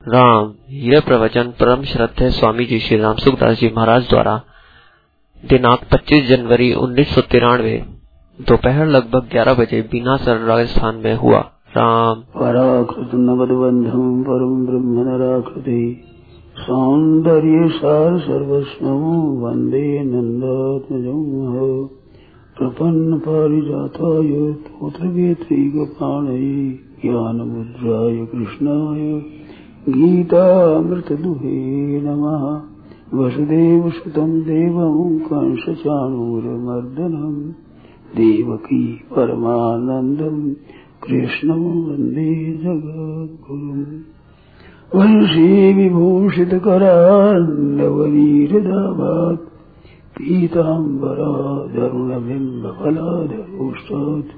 राम। यह प्रवचन परम श्रद्धेय स्वामी जी श्री राम सुखदास जी महाराज द्वारा दिनांक 25 जनवरी 1993 दोपहर लगभग 11 बजे बीनासर राजस्थान में हुआ। राम। पराकृत नवदबंधम परम ब्रह्म नराकृति सौंदर्य सार सर्वस्वं वंदे नंदात्मजं प्रपन्न पारिजाताय तोत्रवेत्रैकपाणये ज्ञानमुद्राय कृष्णाय गीतामृतदुहे नमः। वसुदेवसुतं देवं कंसचाणूरमर्दनं देवकी परमानन्दं कृष्णं वन्दे जगद्गुरुम्। वंशी विभूषितकरान्नवनीरदाभात् पीताम्बराधरुणबिम्बफलाधरोष्टात्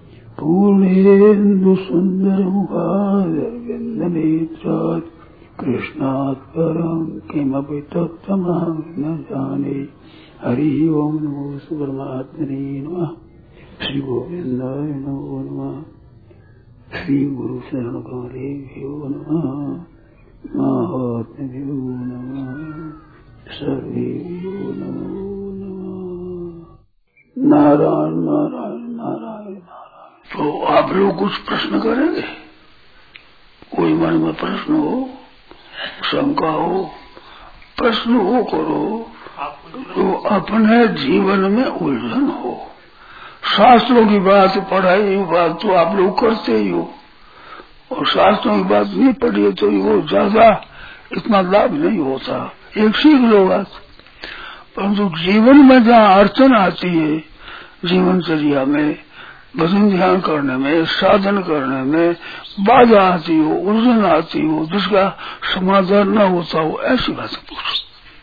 पूर्णेन्दुसुन्दरमुखादरविन्दनेत्रात् कृष्णात् परं किमपि तत्त्वमहं न जाने। हरि ओम नमो परमात्मने नमः। श्री गोविंदाय नमो नमः। श्री गुरु शरण कमलेभ्यो नमः। महात्म्यो नमः। सर्वेभ्यो नमो नमः। नारायण नारायण नारायण नारायण। तो आप लोग कुछ प्रश्न करेंगे? कोई मन में प्रश्न हो, शंका हो, प्रश्न हो करो तो अपने जीवन में उलझन हो। शास्त्रों की बात, पढ़ाई की बात तो आप लोग करते ही हो, और शास्त्रों की बात नहीं पढ़ी तो वो ज्यादा इतना लाभ नहीं होता। एक सीख लो बात, परंतु जीवन में जहाँ अड़चन आती है, जीवनचर्या में, भजन ध्यान करने में, साधन करने में बाधा आती हो, उलझन आती हो, जिसका समाधान न होता हो, ऐसी बात पूछो।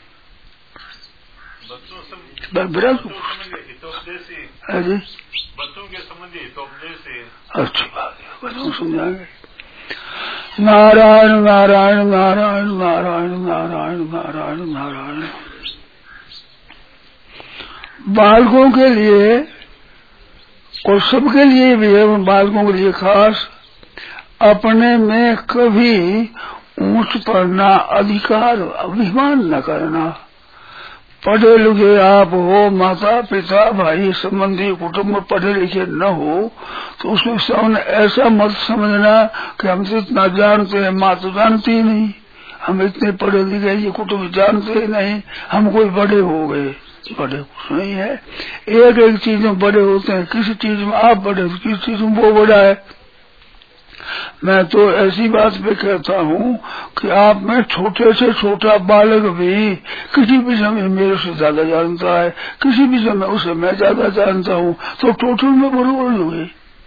बच्चों के संबंधी अच्छी बात है, बच्चों समझाएंगे। नारायण नारायण नारायण नारायण नारायण नारायण नारायण। बालकों के लिए और सबके लिए भी है, बालकों के लिए खास, अपने में कभी ऊंच पड़ना, अधिकार, अभिमान न करना। पढ़े लिखे आप हो, माता पिता भाई संबंधी कुटुंब में पढ़े लिखे न हो तो उसमें सामने ऐसा मत समझना कि हम तो इतना जानते हैं, माँ तो जानती ही नहीं, हम इतने पढ़े लिखे ये कुटुंब जानते ही नहीं, हम कोई बड़े हो गए। बड़े कुछ नहीं है, एक एक चीज में बड़े होते हैं। किसी चीज में आप बड़े, किसी चीज में वो बड़ा है। मैं तो ऐसी बात पे कहता हूँ कि आप में छोटे से छोटा बालक भी किसी भी समय मेरे से ज्यादा जानता है, किसी भी समय उसे मैं ज्यादा जानता हूँ, तो टोटल में बराबर हुए।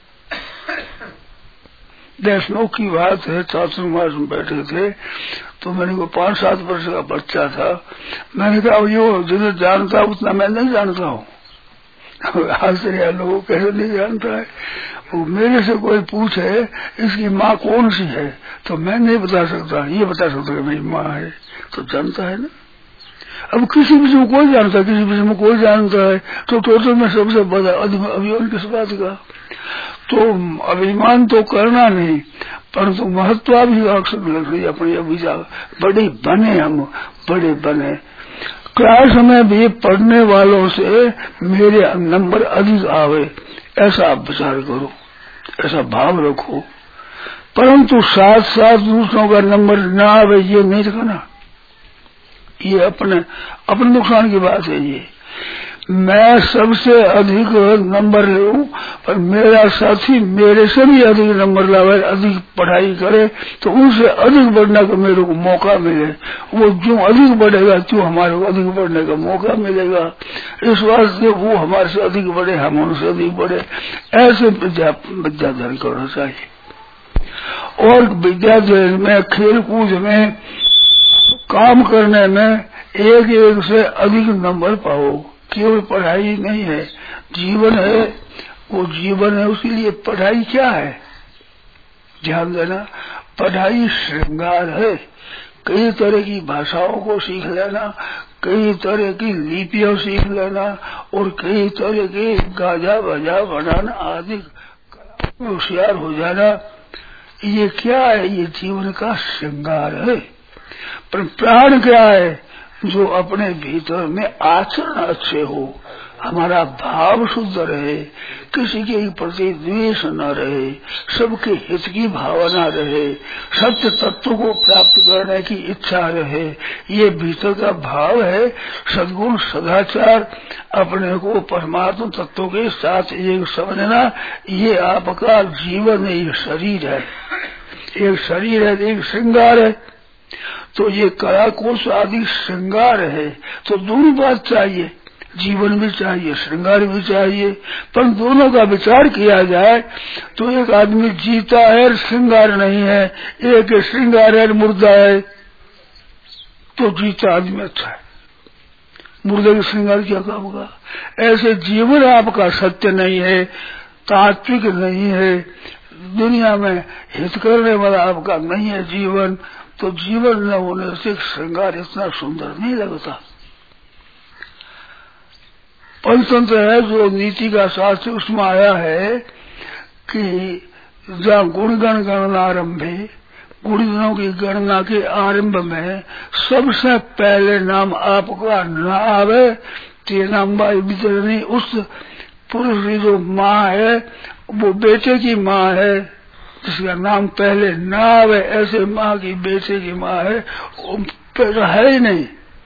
देशनों की बात है, छात्रावास में बैठे थे तो मैंने को 5-7 वर्ष का बच्चा था, मैंने कहा यो जिसे जानता उतना मैं नहीं जानता हूँ। आश्चर्य लोगों कैसे नहीं जानता है। वो मेरे से कोई पूछे इसकी माँ कौन सी है तो मैं नहीं बता सकता, ये बता सकता कि मेरी माँ है, तो जानता है ना। अब किसी विषय में कोई जानता है, किसी विषय में कोई जानता है, तो टोटल में सबसे बड़ा अभिमान किस बात का। तो अभिमान तो करना नहीं, परंतु महत्वाभिलाषण लगनी अपनी अभिजा। बड़े बने, हम बड़े बने, क्लास में भी पढ़ने वालों से मेरे नंबर अधिक आवे, ऐसा आप विचार करो, ऐसा भाव रखो। परंतु साथ साथ दूसरों का नंबर न आवे ये नहीं रखना, ये अपने नुकसान की बात है। ये मैं सबसे अधिक नंबर लूं पर मेरा साथी मेरे से भी अधिक नंबर लावे, अधिक पढ़ाई करे, तो उनसे अधिक बढ़ने का मेरे को मौका मिले। वो जो अधिक बढ़ेगा क्यों हमारे को अधिक बढ़ने का मौका मिलेगा। इस वास्ते वो हमारे से अधिक बढ़े, हम उनसे अधिक बढ़े, ऐसे विद्याधन करना चाहिए। और विद्याधन में, खेल कूद में, काम करने में एक एक से अधिक नंबर पाओ। केवल पढ़ाई नहीं है, जीवन है, वो जीवन है। उसके लिए पढ़ाई क्या है, ध्यान देना। पढ़ाई श्रृंगार है, कई तरह की भाषाओं को सीख लेना, कई तरह की लिपियां सीख लेना, और कई तरह के गाजा बजा बनाना आदि होशियार हो जाना, ये क्या है? ये जीवन का श्रृंगार है। पर प्राण क्या है? जो अपने भीतर में आचरण अच्छे हो, हमारा भाव शुद्ध रहे, किसी के प्रति द्वेष न रहे, सबके हित की भावना रहे, सत्य तत्व को प्राप्त करने की इच्छा रहे, ये भीतर का भाव है। सद्गुण सदाचार, अपने को परमात्मा तत्व के साथ एक समझना, ये आपका जीवन है, ये शरीर है, एक शरीर है, एक श्रृंगार है। तो ये कला कोश आदि श्रृंगार है। तो दोनों बात चाहिए, जीवन भी चाहिए, श्रृंगार भी चाहिए। पर दोनों का विचार किया जाए तो एक आदमी जीता है और श्रृंगार नहीं है, एक श्रृंगार है और मुर्दा है। तो जीता आदमी अच्छा है, मुर्दे के श्रृंगार क्या काम का? ऐसे जीवन आपका सत्य नहीं है, तात्विक नहीं है, दुनिया में हित करने वाला आपका नहीं है जीवन। तो जीवन न होने से श्रृंगार इतना सुंदर नहीं लगता। पंचतंत्र है जो नीति का शास्त्र, उसमें आया है कि जहाँ गुणगण गणनारंभे, गुणगणों की गणना के आरंभ में सबसे पहले नाम आपका न आवे, ते नाम वितरणी। उस पुरुष की जो माँ है वो बेटे की माँ है, जिसका नाम पहले न आवे, ऐसे माँ की बेटे की माँ है, वो पैदा है ही नहीं।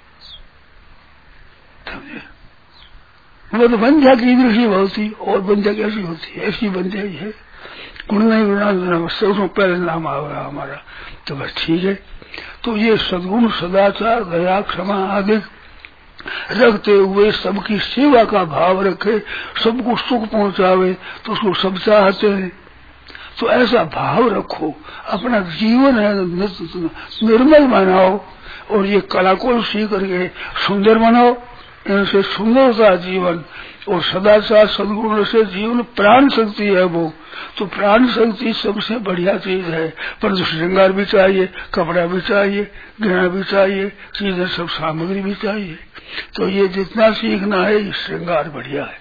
वो तो बंध्या की दृष्टि होती, और बंध्या कैसी होती है? ऐसी बंध्या ही है। गुण नहीं गुणा सबसे पहले नाम आवेगा हमारा, तो बस ठीक है। तो ये सद्गुण सदाचार दया क्षमा आदि रखते हुए सबकी सेवा का भाव रखे, सबको सुख पहुंचावे, तो उसको सब चाहते हैं। तो ऐसा भाव रखो, अपना जीवन है निर्मल बनाओ, और ये कला को सीख करके सुंदर बनाओ। इनसे सुंदरता जीवन, और सदाचार सद्गुण से जीवन प्राण शक्ति है वो। तो प्राण शक्ति सबसे बढ़िया चीज है। पर श्रृंगार भी चाहिए, कपड़ा भी चाहिए, गहना भी चाहिए, चीजें सब सामग्री भी चाहिए। तो ये जितना सीखना है, ये श्रृंगार बढ़िया है।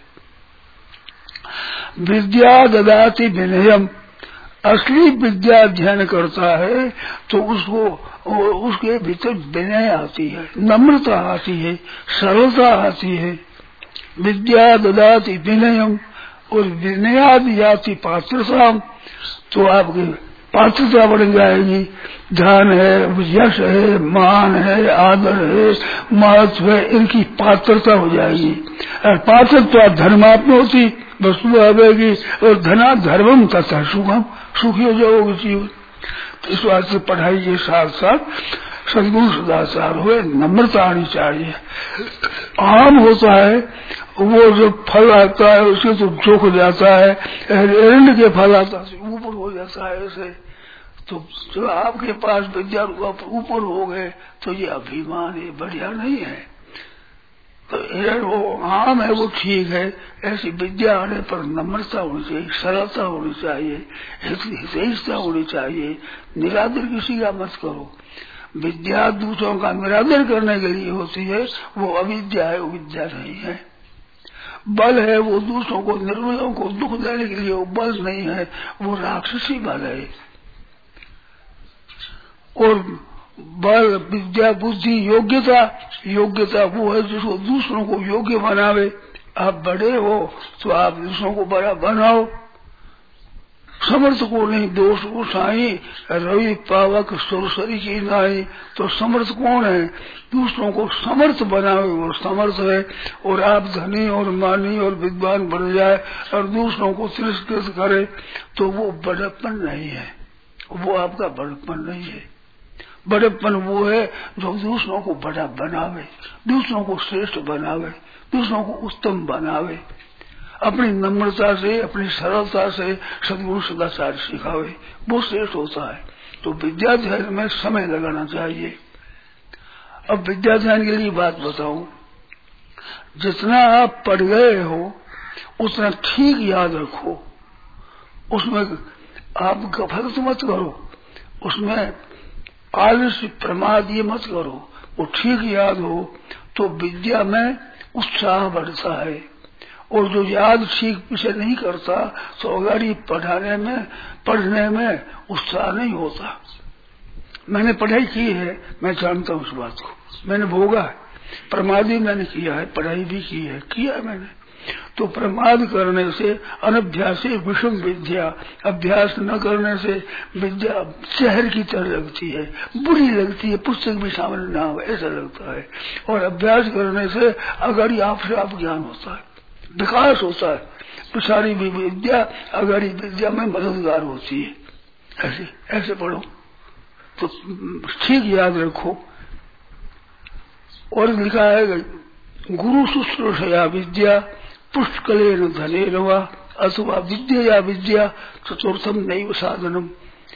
विद्या ददाति विनयम, असली विद्या अध्ययन करता है तो उसको उसके भीतर विनय आती है, नम्रता आती है, सरलता आती है। विद्या ददाति विनयम, और विनयाद जाति पात्रता, तो आपकी पात्रता बढ़ जाएगी। धन है, यश है, मान है, आदर है, महत्व है, इनकी पात्रता हो जाएगी। और पात्रता धर्मात्म होती वस्तु आवेगी, और धना धर्मम तथा सुखम, सुखी हो जाओगे जीवन। तो इस बात से पढ़ाई के साथ साथ सद्गुण सदाचार हुए, नम्रता आनी चाहिए। आम होता है वो जो फल आता है उसके तो झोंक जाता है, एरंड के फल आता है ऊपर हो जाता है ऐसे। तो जो आपके पास विद्या ऊपर हो गए तो ये अभिमान है, बढ़िया नहीं है। तो वो आम है वो ठीक है, ऐसी विद्या आने पर नम्रता होनी चाहिए, सरलता होनी चाहिए, हितैषता होनी चाहिए। निरादर किसी का मत करो। विद्या दूसरों का निरादर करने के लिए होती है, वो अविद्या है, वो विद्या नहीं है। बल है वो दूसरों को, निर्बलों को दुख देने के लिए, वो बल नहीं है, वो राक्षसी बल है। और बल विद्या बुद्धि योग्यता, योग्यता वो है जिसको दूसरों को योग्य बनावे। आप बड़े हो तो आप दूसरों को बड़ा बनाओ। समर्थ को नहीं दोष उठाई, रवि पावक सुरसरी की नाई। तो समर्थ कौन है? दूसरों को समर्थ बनावे वो समर्थ है। और आप धनी और मानी और विद्वान बन जाए और दूसरों को तिरस्कृत करे तो वो बड़प्पन नहीं है, वो आपका बड़प्पन नहीं है। बड़प्पन वो है जो दूसरों को बड़ा बनावे, दूसरों को श्रेष्ठ बनावे, दूसरों को उत्तम बनावे, अपनी नम्रता से, अपनी सरलता से सद्गुण सदाचार सिखावे, वो श्रेष्ठ होता है। तो विद्याध्ययन में समय लगाना चाहिए। अब विद्याध्ययन के लिए बात बताऊं, जितना आप पढ़ गए हो उतना ठीक याद रखो, उसमें आप गफलत मत करो, उसमें आलस्य प्रमाद ये मत करो, वो ठीक याद हो तो विद्या में उत्साह बढ़ता है और जो याद ठीक से नहीं करता तो अगाड़ी पढ़ने में उत्साह नहीं होता। मैंने पढ़ाई की है, मैं जानता हूँ उस बात को, मैंने भोगा है, प्रमाद भी मैंने किया है, पढ़ाई भी की है, किया है मैंने। तो प्रमाद करने से अनभ्यास विषम विद्या, अभ्यास न करने से विद्या शहर की तरह लगती है, बुरी लगती है, पुस्तक भी सामने ना हो ऐसा लगता है। और अभ्यास करने से अगाड़ी आपसे आप ज्ञान होता है, विकास होता है, पिछाड़ी भी विद्या अगाड़ी विद्या में मददगार होती है। ऐसे पढ़ो तो ठीक याद रखो। और लिखा है गुरु शुश्रूषया विद्या पुष्कलेन धनेन वा अथवा विद्या विद्या चतुर्थम नैव साधनम।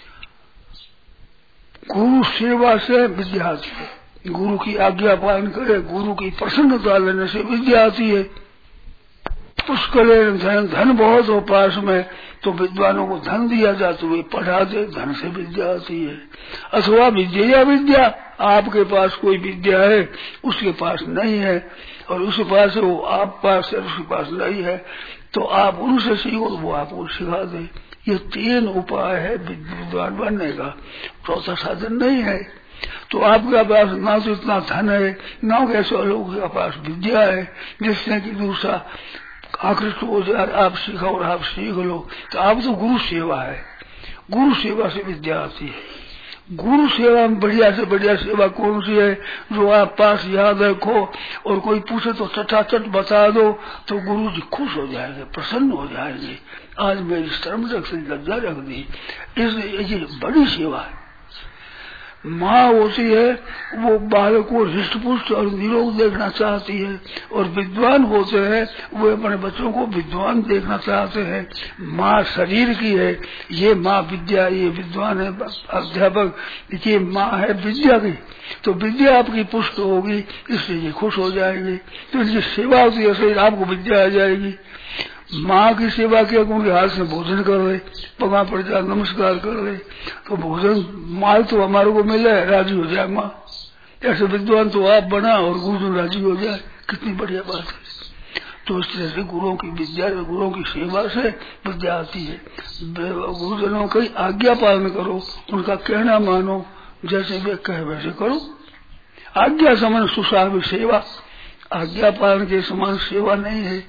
गुरु सेवा से विद्या आती है, गुरु की आज्ञा पालन करे, गुरु की प्रसन्नता लेने से विद्या आती है। पुष्कलेन धन, धन बहुत हो पास में तो विद्वानों को धन दिया जाता है, पढ़ा दे, धन से विद्या आती है। अथवा विद्या विद्या, आपके पास कोई विद्या है उसके पास नहीं है, और उसके पास है वो आप पास है, उसके पास नहीं है, तो आप उनसे सीखो, वो आपको सिखा दे। ये 3 उपाय है विद्वान बनने का, चौथा साधन नहीं है। तो आपके पास ना तो इतना धन है, ना कैसे लोगों के पास विद्या है जिससे कि दूसरा आकृष्ट हो जाए, आप सीखो और आप सीख लो। तो आप तो गुरु सेवा है, गुरु सेवा से विद्या आती है। गुरु सेवा में बढ़िया से बढ़िया सेवा कौन सी है? जो आप पास याद रखो और कोई पूछे तो चटाचट बता दो तो गुरु जी खुश हो जाएंगे, प्रसन्न हो जाएंगे। आज मेरी शर्म रख दी, लज्जा रख दी, इसलिए ये बड़ी सेवा है। माँ होती है वो बालक को हृष्ट पुष्ट और निरोग देखना चाहती है, और विद्वान होते हैं वो अपने बच्चों को विद्वान देखना चाहते हैं। माँ शरीर की है, ये माँ विद्या, ये विद्वान है अध्यापक, ये माँ है विद्या की, तो विद्या आपकी पुष्ट होगी, इसलिए ये खुश हो जाएंगे। तो इनकी सेवा होती है, शरीर आपको विद्या आ जाएगी। माँ की सेवा किया, उनके हाथ से भोजन कर ले, पगा पड़ जाए, नमस्कार कर ले, तो भोजन माल तो हमारे को मिले, राजी हो जाए माँ। ऐसे विद्वान तो आप बना और गुरुजन राजी हो जाए, कितनी बढ़िया बात है। तो इस तरह से गुरुओं की विद्या, गुरुओं की सेवा से विद्या आती है। गुरुजनों की आज्ञा पालन करो, उनका कहना मानो, जैसे वे कहे वैसे करो। आज्ञा समान सुसार सेवा, आज्ञा पालन के समान सेवा नहीं है।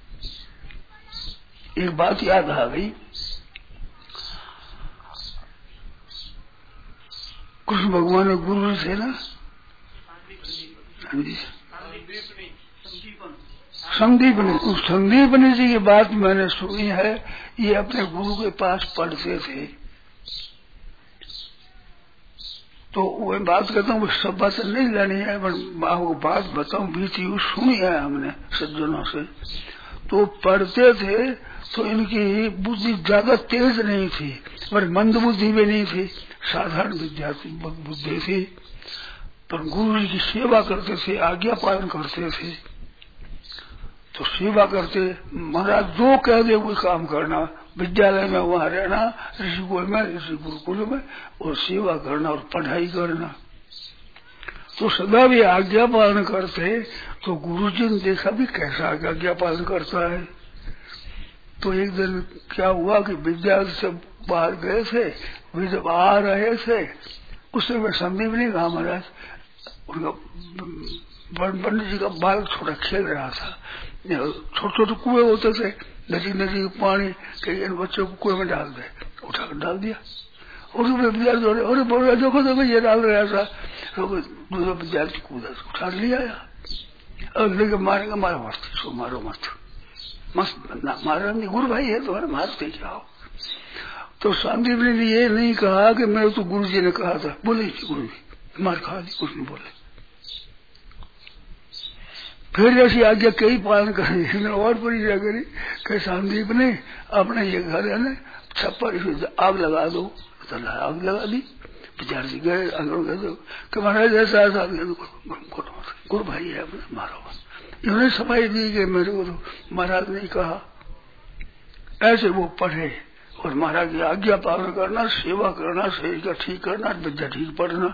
एक बात याद आ गई, कृष्ण भगवान ने गुरु थे ना, संदीपनी, उस संदीपनी जी की बात मैंने सुनी है। ये अपने गुरु के पास पढ़ते थे, तो वो बात करता हूँ, सब बात नहीं लेनी है, पर वो बात बताऊं, बीती सुनी है हमने सज्जनों से। तो पढ़ते थे तो इनकी बुद्धि ज्यादा तेज नहीं थी, पर मंद बुद्धि भी नहीं थी, साधारण विद्यार्थी बुद्धि थी। पर गुरु जी की सेवा करते थे, आज्ञा पालन करते थे। तो सेवा करते, महाराज जो कह दे वो काम करना, विद्यालय में वहां रहना, ऋषिकुल में, ऋषि गुरुकुल में, और सेवा करना और पढ़ाई करना। तो सदा भी आज्ञा पालन करते। तो गुरुजी ने देखा भी कैसा आज्ञा पालन करता है। तो एक दिन क्या हुआ कि विद्यार्थी सब बाहर गए थे, वे जब आ रहे थे उस समय संदीप ने कहा, महाराज उनका पंडित जी का बालक छोटा खेल रहा था, छोटे छोटे कुएं होते थे, नदी पानी, कहीं इन बच्चों को कुएं में डाल दे, उठाकर डाल दिया। और विद्यार्थी और बोल रहा देखो ये डाल रहा था, तो दूसरा विद्यार्थी कूदा उठा लिया और लेके मारेगा, मारो मत, इसको मारो मत, मस्त मारा नहीं, गुरु भाई है तुम्हारे, मारते जाओ। तो संदीप ने ये नहीं कहा कि मैं तो गुरु जी ने कहा था, बोले गुरु जी मार खा दी, कुछ नहीं बोले। फिर जैसी आज्ञा कई पालन करें और परिचय करी कि संदीप ने अपने ये घर है ना छप्पर आग लगा दो, तो आग लगा दी। विद्यार्थी गए अंदर गए कि महाराज ऐसा ऐसा, गुरु भाई है अपने, मारो बस। इन्होंने सफाई दी कि मेरे को तो महाराज ने कहा। ऐसे वो पढ़े और महाराज की आज्ञा पालन करना, सेवा करना, शरीर का ठीक करना, विद्या ठीक पढ़ना,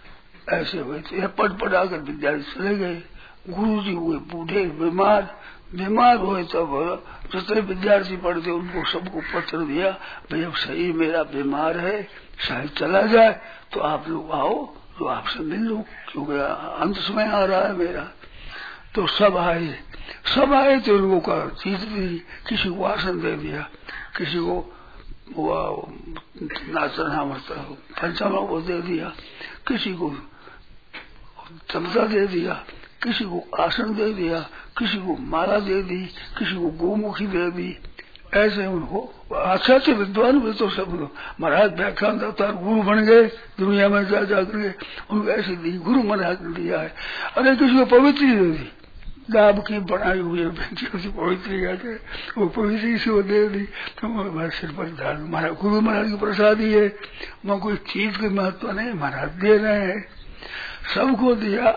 ऐसे हुए थे। पढ़ पढ़ा कर विद्यार्थी चले गए। गुरु जी हुए बूढ़े बीमार, बीमार हुए तब जितने विद्यार्थी पढ़ते उनको सबको पत्र दिया, भाई अब शरीर मेरा बीमार है, शायद चला जाए तो आप लोग आओ तो आपसे मिल लूं, क्योंकि अंत समय आ रहा है मेरा। तो सब आए तो उनको चीज दी, किसी को आसन दे दिया, किसी को नाचना पंचमा को दे दिया, किसी को चमचा दे दिया, किसी को आसन दे दिया, किसी को माला दे दी, किसी को गोमुखी दे दी। ऐसे उनको अच्छे विद्वान भी तो सब महाराज व्याख्यान देता गुरु बन गए, दुनिया में जा करके उनको ऐसे दी, गुरु महाराज ने दिया है। अरे किसी को पवित्री दे दी, दाब की बनाई हुई पवित्री कहते, वो पवित्री से वो दे दी, तो मेरे सिर पर धार, महाराज गुरु महाराज की प्रसादी है, वहाँ कोई चीज की महत्व नहीं, महाराज दे रहे हैं, सबको दिया।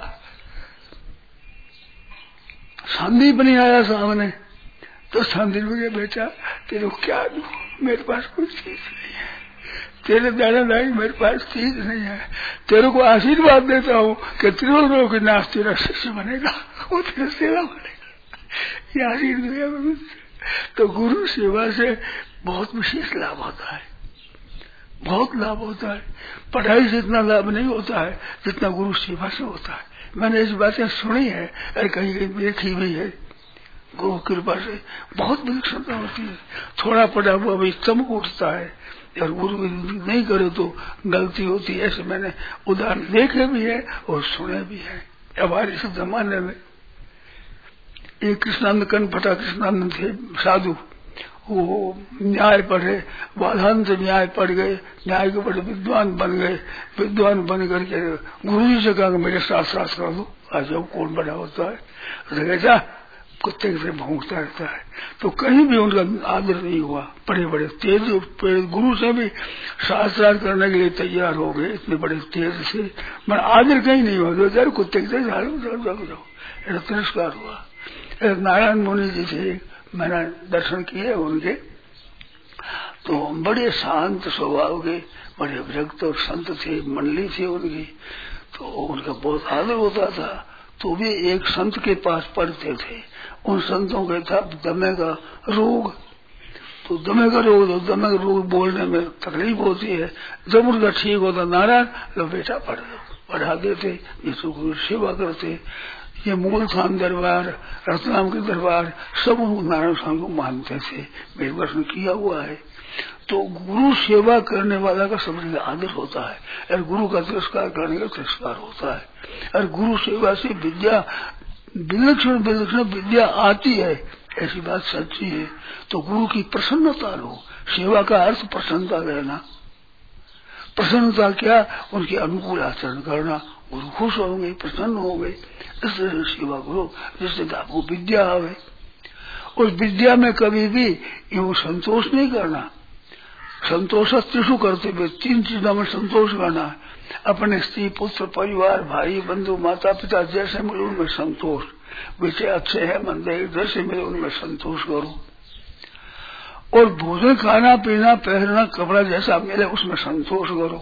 संदीप नहीं आया सामने, तो संदीप ने बेटा तेरे को क्या दूं, मेरे पास कोई चीज नहीं है, तेरे दादादाई मेरे पास चीज नहीं है, तेरे को आशीर्वाद देता हूँ कि त्रिलोक के नाथ तेरा शिष्य बनेगा, वो तेरा सेवा बनेगा, ये आशीर्वाद। तो गुरु सेवा से बहुत विशेष लाभ होता है, बहुत लाभ होता है। पढ़ाई से इतना लाभ नहीं होता है जितना गुरु सेवा से होता है। मैंने इस बातें सुनी है और कहीं कहीं देखी भी है, गुरु कृपा से बहुत विलक्षणता होती है। थोड़ा पढ़ा हुआ भी चमक उठता है, और गुरु नहीं करे तो गलती होती है। ऐसे मैंने उदाहरण देखे भी है और सुने भी है। हमारे इस जमाने में एक कृष्णानंद कनपटा कृष्णानंद थे साधु, वो न्याय पढ़े, बाधांत न्याय पढ़ गए, न्याय के बड़े विद्वान बन गए। विद्वान बन करके गुरु जी से कहा मेरे साथ साथ कर दो, आज जब कौन बड़ा होता है, जा कुत्ते से भौंकता रहता है। तो कहीं भी उनका आदर नहीं हुआ, बड़े बड़े तेज गुरु से भी शास्त्रार्थ करने के लिए तैयार हो गए, इतने बड़े तेज से, मैं आदर कहीं नहीं हुआ, दो चार कुत्ते के जाओ, तिरस्कार हुआ। नारायण मुनि जी थे, मैंने दर्शन किए उनके, तो बड़े शांत स्वभाव के, बड़े विरक्त और संत थे, मंडली थी उनकी, तो उनका बहुत आदर होता था। तो भी एक संत के पास पढ़ते थे, उन संतों के था दमे का रोग, तो दमे का रोग बोलने में तकलीफ होती है। जब उनका ठीक होता, नारायण लो बेटा पढ़ा देते, यीशु गुरु सेवा करते। ये मूल स्थान दरबार, रतनाम के दरबार, सब नारायण स्वामी को मानते थे, मेरे दर्शन किया हुआ है। तो गुरु सेवा करने वाला का सबसे आदर होता है, और गुरु का तिरस्कार करने का तिरस्कार होता है। और गुरु सेवा से विद्या विलक्षण विलक्षण विद्या आती है, ऐसी बात सच्ची है। तो गुरु की प्रसन्नता लो, सेवा का अर्थ प्रसन्नता रहना। प्रसन्नता क्या, उनके अनुकूल आचरण करना, गुरु खुश होंगे, प्रसन्न होंगे, इस तरह सेवा करो जिससे आपको विद्या आवे। उस विद्या में कभी भी यूं संतोष नहीं करना, संतोष त्रिशु करते हुए 3 चीजों में संतोष करना, अपने स्त्री पुत्र परिवार भाई बंधु माता पिता जैसे मिले उनमें संतोष, बेटे अच्छे है मंदे जैसे मिले उनमें संतोष करो। और भोजन खाना पीना पहनना कपड़ा जैसा मिले उसमें संतोष करो।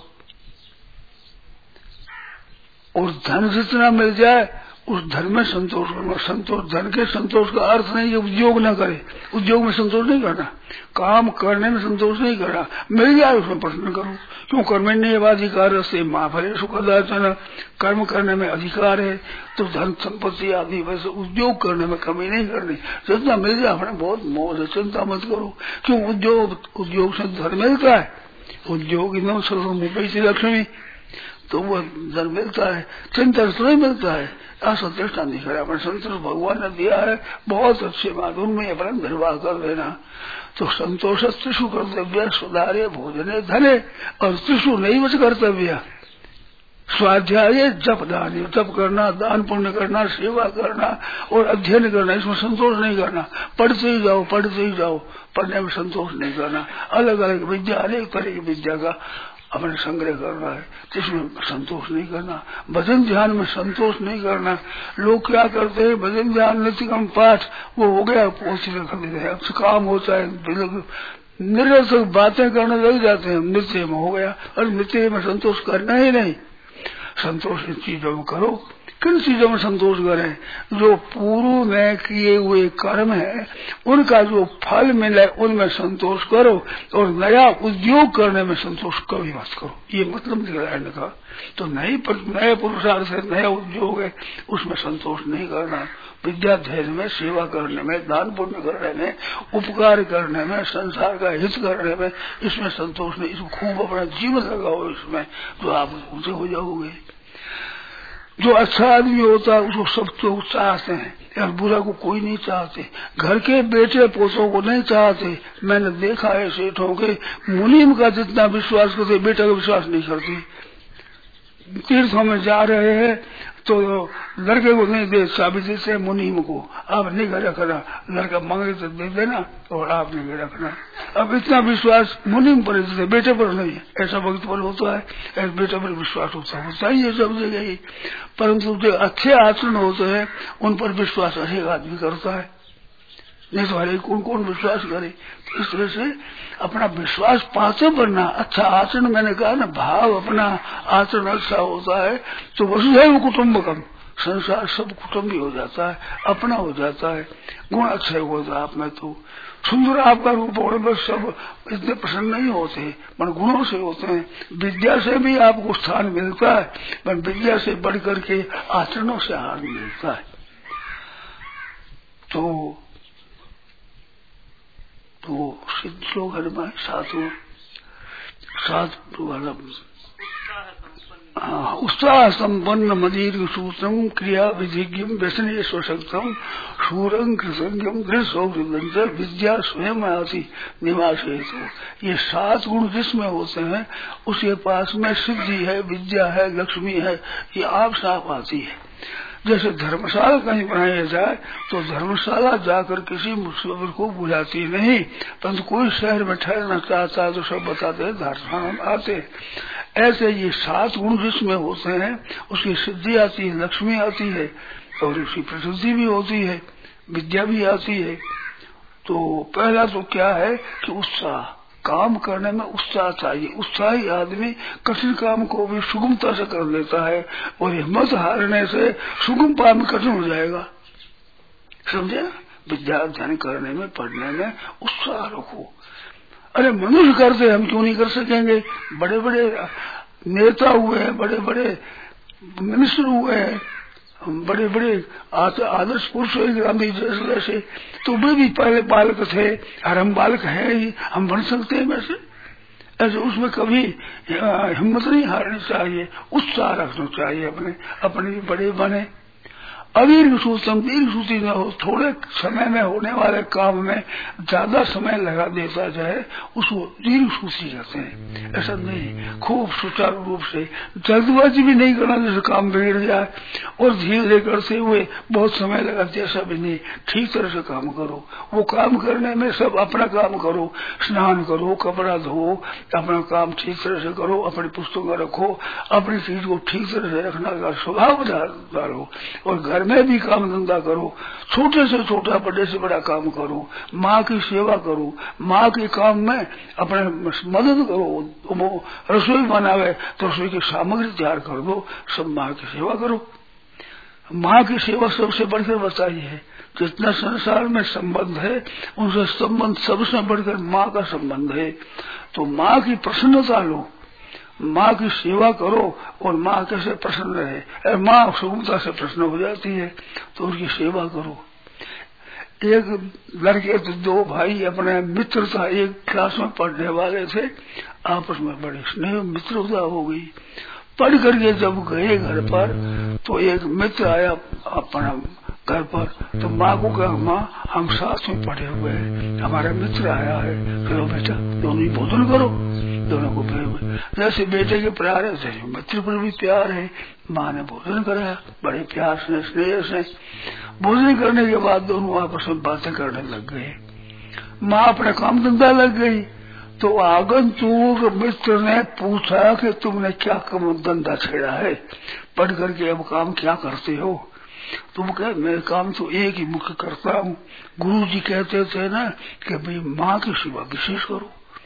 और धन जितना मिल जाए उस धन में संतोष करना। संतोष धन के संतोष का अर्थ नहीं है उद्योग न करे, उद्योग में संतोष नहीं करना, काम करने में संतोष नहीं करना, मिल जाए उसमें प्रश्न करो। क्यों कर्मण्येवाधिकार से माँ फले सुखदाचन, कर्म करने में अधिकार है, तो धन संपत्ति आदि वैसे उद्योग करने में कमी नहीं करनी, जितना मिल जाए अपने बहुत मौज है, चिंता मत करो। क्यों उद्योग से धन मिलता है, उद्योग इनम सर्वमुपै से लक्ष्मी, तो वो धन मिलता है, चिंता तो नहीं मिलता है। असंतुष्टा नहीं करे, अपने संतोष भगवान ने दिया है, बहुत अच्छे बात, उनमें अपना निर्वाह कर लेना। तो संतोष त्रिशु कर्तव्य सुधारे भोजने धने, और त्रिशु नहीं बच कर्तव्य, स्वाध्याय जप दान, जप करना, दान पुण्य करना, सेवा करना और अध्ययन करना, इसमें संतोष नहीं करना। पढ़ते ही जाओ, पढ़ने में संतोष नहीं करना। अलग अलग विद्या, अनेक तरह की विद्या का अपने संग्रह करना है, जिसमें संतोष नहीं करना। भजन ध्यान में संतोष नहीं करना। लोग क्या करते हैं, भजन ध्यान नित्यक्रम पाठ वो हो गया, पोथी रख देते हैं, काम होता है, निरर्थक बातें करने लग जाते हैं, नृत्य में हो गया। और नृत्य में संतोष करना ही नहीं, संतोष इन चीजों में करो, किन चीजों में संतोष करें? जो पूर्व में किए हुए कर्म है उनका जो फल मिले उनमें संतोष करो, और नया उद्योग करने में संतोष कभी मत करो। ये मतलब निकला का। तो नए पुरुषार्थ है, नया उद्योग है, उसमें संतोष नहीं करना। विद्याध्ययन में, सेवा करने में, दान पुण्य करने में, उपकार करने में, संसार का हित करने में, इसमें संतोष नहीं। इसको खूब अपना जीवन लगाओ इसमें, तो आप ऊंचे हो जाओगे। जो अच्छा आदमी होता है उसको सब तो चाहते हैं, यार बुरा को कोई नहीं चाहते। घर के बेटे पोतों को नहीं चाहते। मैंने देखा है सेठों के मुनीम का जितना विश्वास करते, बेटा का विश्वास नहीं करते। तीर्थों में जा रहे हैं तो लड़के को नहीं दे, चाबी देते मुनीम को, आप नहीं घर रखना, लड़का मांगे तो दे देना और आप नहीं घर रखना। अब इतना विश्वास मुनीम पर है, बेटे पर नहीं है। ऐसा भक्त पर होता है, ऐसा बेटे पर विश्वास होता ही है सब जगह ही। परंतु जो अच्छे आचरण होते हैं उन पर विश्वास हर एक आदमी करता है, नहीं तो हरे कौन विश्वास करे। तो इस तरह से अपना विश्वास पाते बनना। अच्छा आचरण, मैंने कहा ना, भाव अपना आचरण अच्छा होता है तो वसुधैव कुटुम्बकम, संसार सब कुटुम्बी हो जाता है, अपना हो जाता है। गुण अच्छे होता है आप में। तो सुंदर आपका रूप होने पर सब इतने प्रसन्न नहीं होते, पर गुणों से होते हैं। विद्या से भी आपको स्थान मिलता है, पर विद्या से बढ़ करके आचरणों से हार मिलता है। तो सिद्ध लोग हनुमान सात उत्साह संपन्न मदीर्घ सूत्रम क्रिया विधिज्ञम व्यसने स्वशक्तम शूरं कृतज्ञम दृढ़ सौहृदंचर विद्या स्वयं आती निवास हेतु। ये 7 गुण जिसमें होते हैं उसके पास में सिद्धि है, विद्या है, लक्ष्मी है, ये आप साफ आती है। जैसे धर्मशाला कहीं बनाया जाए तो धर्मशाला जाकर किसी मुसीबत को बुझाती नहीं, परंतु कोई शहर में ठहरना चाहता है तो सब बताते हैं धर्मशाला में आते। ऐसे ये 7 गुण जिसमें होते हैं उसकी सिद्धि आती है, लक्ष्मी आती है, और उसकी प्रसिद्धि भी होती है, विद्या भी आती है। तो पहला तो क्या है कि उत्साह, काम करने में उत्साह चाहिए। उत्साही आदमी कठिन काम को भी सुगमता से कर लेता है, और हिम्मत हारने से सुगम काम कठिन हो जाएगा। समझे? विद्या अध्ययन करने में, पढ़ने में उत्साह रखो। अरे मनुष्य करते, हम क्यों नहीं कर सकेंगे? बड़े बड़े नेता हुए हैं, बड़े बड़े मिनिस्टर हुए हैं, बड़े बड़े आदर्श पुरुष गांधी जैसे, तो वे भी पहले बालक थे, और हम बालक हैं ही, हम बन सकते हैं वैसे। ऐसे उसमें कभी हिम्मत नहीं हारनी चाहिए, उत्साह रखना चाहिए, अपने भी बड़े बने। अदीर्घ सूत्रम, दीर्घ सूत्री न हो, थोड़े समय में होने वाले काम में ज्यादा समय लगा देता जाए उसको दीर्घ सूत्री कहते हैं। ऐसा नहीं, खूब सुचारू रूप से, जल्दबाजी भी नहीं करना जैसे काम बिगड़ जाए, और धीरे करते हुए बहुत समय लगाते, ऐसा भी नहीं। ठीक तरह से काम करो। वो काम करने में सब अपना काम करो, स्नान करो, कपड़ा धो, अपना काम ठीक तरह से करो, अपनी पुस्तकें रखो, अपनी चीज को ठीक तरह से रखना का स्वभाव डालो, और घर में भी काम धंधा करो, छोटे से छोटा, बड़े से बड़ा काम करो, माँ की सेवा करो, माँ के काम में अपने मदद करो। वो रसोई बनावे तो रसोई की सामग्री तैयार कर दो, सब माँ की सेवा करो। माँ की सेवा सबसे बढ़कर बताई है। जितना संसार में संबंध है उनसे संबंध सबसे बढ़कर माँ का संबंध है। तो माँ की प्रसन्नता लो, माँ की सेवा करो, और माँ कैसे प्रसन्न रहे, माँ सुगमता से प्रसन्न हो जाती है, तो उनकी सेवा करो। एक लड़के तो 2 भाई अपने मित्र था, एक क्लास में पढ़ने वाले थे, आपस में बड़ी स्नेह मित्रता हो गई। पढ़ करके जब गए घर पर तो एक मित्र आया अपना घर पर, तो माँ को कहा, माँ हम साथ में पढ़े हुए हैं, हमारा मित्र आया है, चलो बेटा दोनों भोजन करो। दोनों को जैसे बेटे के प्यार है जैसे मित्र पर भी प्यार है। माँ ने भोजन कराया, बड़े प्यार से, स्नेह से। भोजन करने के बाद दोनों आपस में बातें करने लग गए। माँ अपने काम धंधा लग गई। तो आगंतुक मित्र ने पूछा कि तुमने क्या काम धंधा छेड़ा है, पढ़ करके अब काम क्या करते हो? तुम कहे मैं काम तो एक ही मुख्य करता हूँ। गुरु जी कहते थे ना कि भाई माँ की सेवा विशेष करो,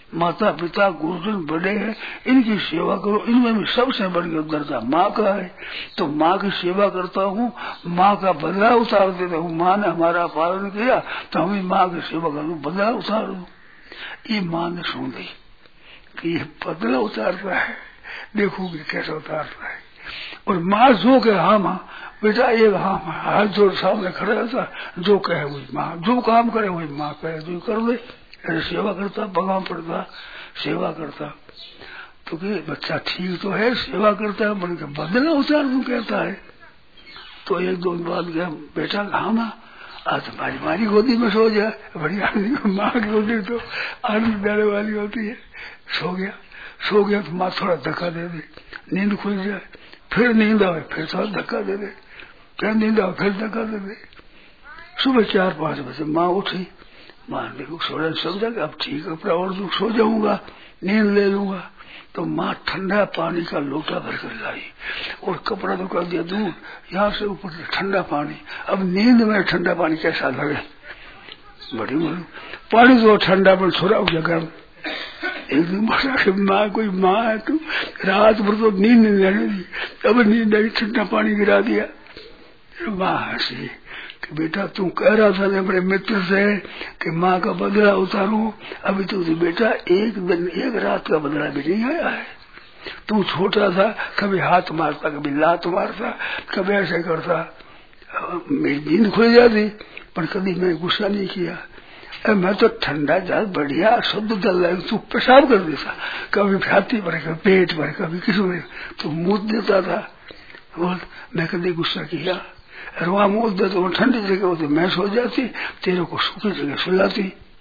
माता पिता गुरुजन बड़े हैं, इनकी सेवा करो। इनमें भी सबसे बढ़िया दर्जा माँ का है, तो माँ की सेवा करता हूँ, माँ का बदला उतार देता हूँ। माँ ने हमारा पालन किया तो हमें माँ की सेवा करूँ, बदला उतार दू। ये माँ ने सुन ली कि ये बदला उतारता है, देखोगे कैसा उतारता है। और माँ जो कहे हाँ माँ बेटा, एक हाँ हाथ जोड़ सामने खड़ा रहता, जो कहे वही माँ, जो काम करे वही माँ कहे जो कर दे। ऐसे सेवा करता, बगाम पड़ता, सेवा करता। तो कि बच्चा ठीक तो है, सेवा करता है, बन के बदला उतार दूं कहता है। तो एक दो बाद गया, बेटा हाँ माँ आज हमारी गोदी में सो जाए, बड़ी आनंद। माँ की गोदी तो आनंद देने वाली होती है। सो गया तो माँ थोड़ा धक्का दे दे, नींद खुल जाए, फिर नींद आवे फिर थोड़ा धक्का दे दे, फिर नींद आवे फिर धक्का दे दे। सुबह 4-5 बजे माँ उठी, माँ ने सोचा समझा कि अब ठीक है, अपना और सो जाऊंगा, नींद ले लूंगा। तो माँ ठंडा पानी का लोटा भर कर लाई और कपड़ा तो कर दिया दूर, यहाँ से ऊपर से ठंडा पानी। अब नींद में ठंडा पानी कैसा लगे, बड़ी पानी तो ठंडा पर छोड़ा हो गया। एक दिन बोला माँ कोई माँ है तू, रात भर तो नींद नहीं लेने दी, अब नींद आई, ठंडा पानी गिरा दिया। माँ हंसी कि बेटा तू कह रहा था ना अपने मित्र से कि माँ का बदला उतारूं, अभी तो बेटा एक दिन एक रात का बदला भी नहीं आया है। तू छोटा था, कभी हाथ मारता, कभी लात मारता, कभी ऐसे करता, मेरी नींद खुल जाती, पर कभी मैं गुस्सा नहीं किया। मैं तो ठंडा जल बढ़िया शुद्ध जल तू पेशाब कर देता, कभी छाती पर, कभी पेट पर, कभी किसी में तो मुँह देता था। बोल मैं कभी गुस्सा किया, और वहां मुँह दे तो ठंडी जगह होती, मैं सो जाती, तेरे को सूखी जगह सुलाती।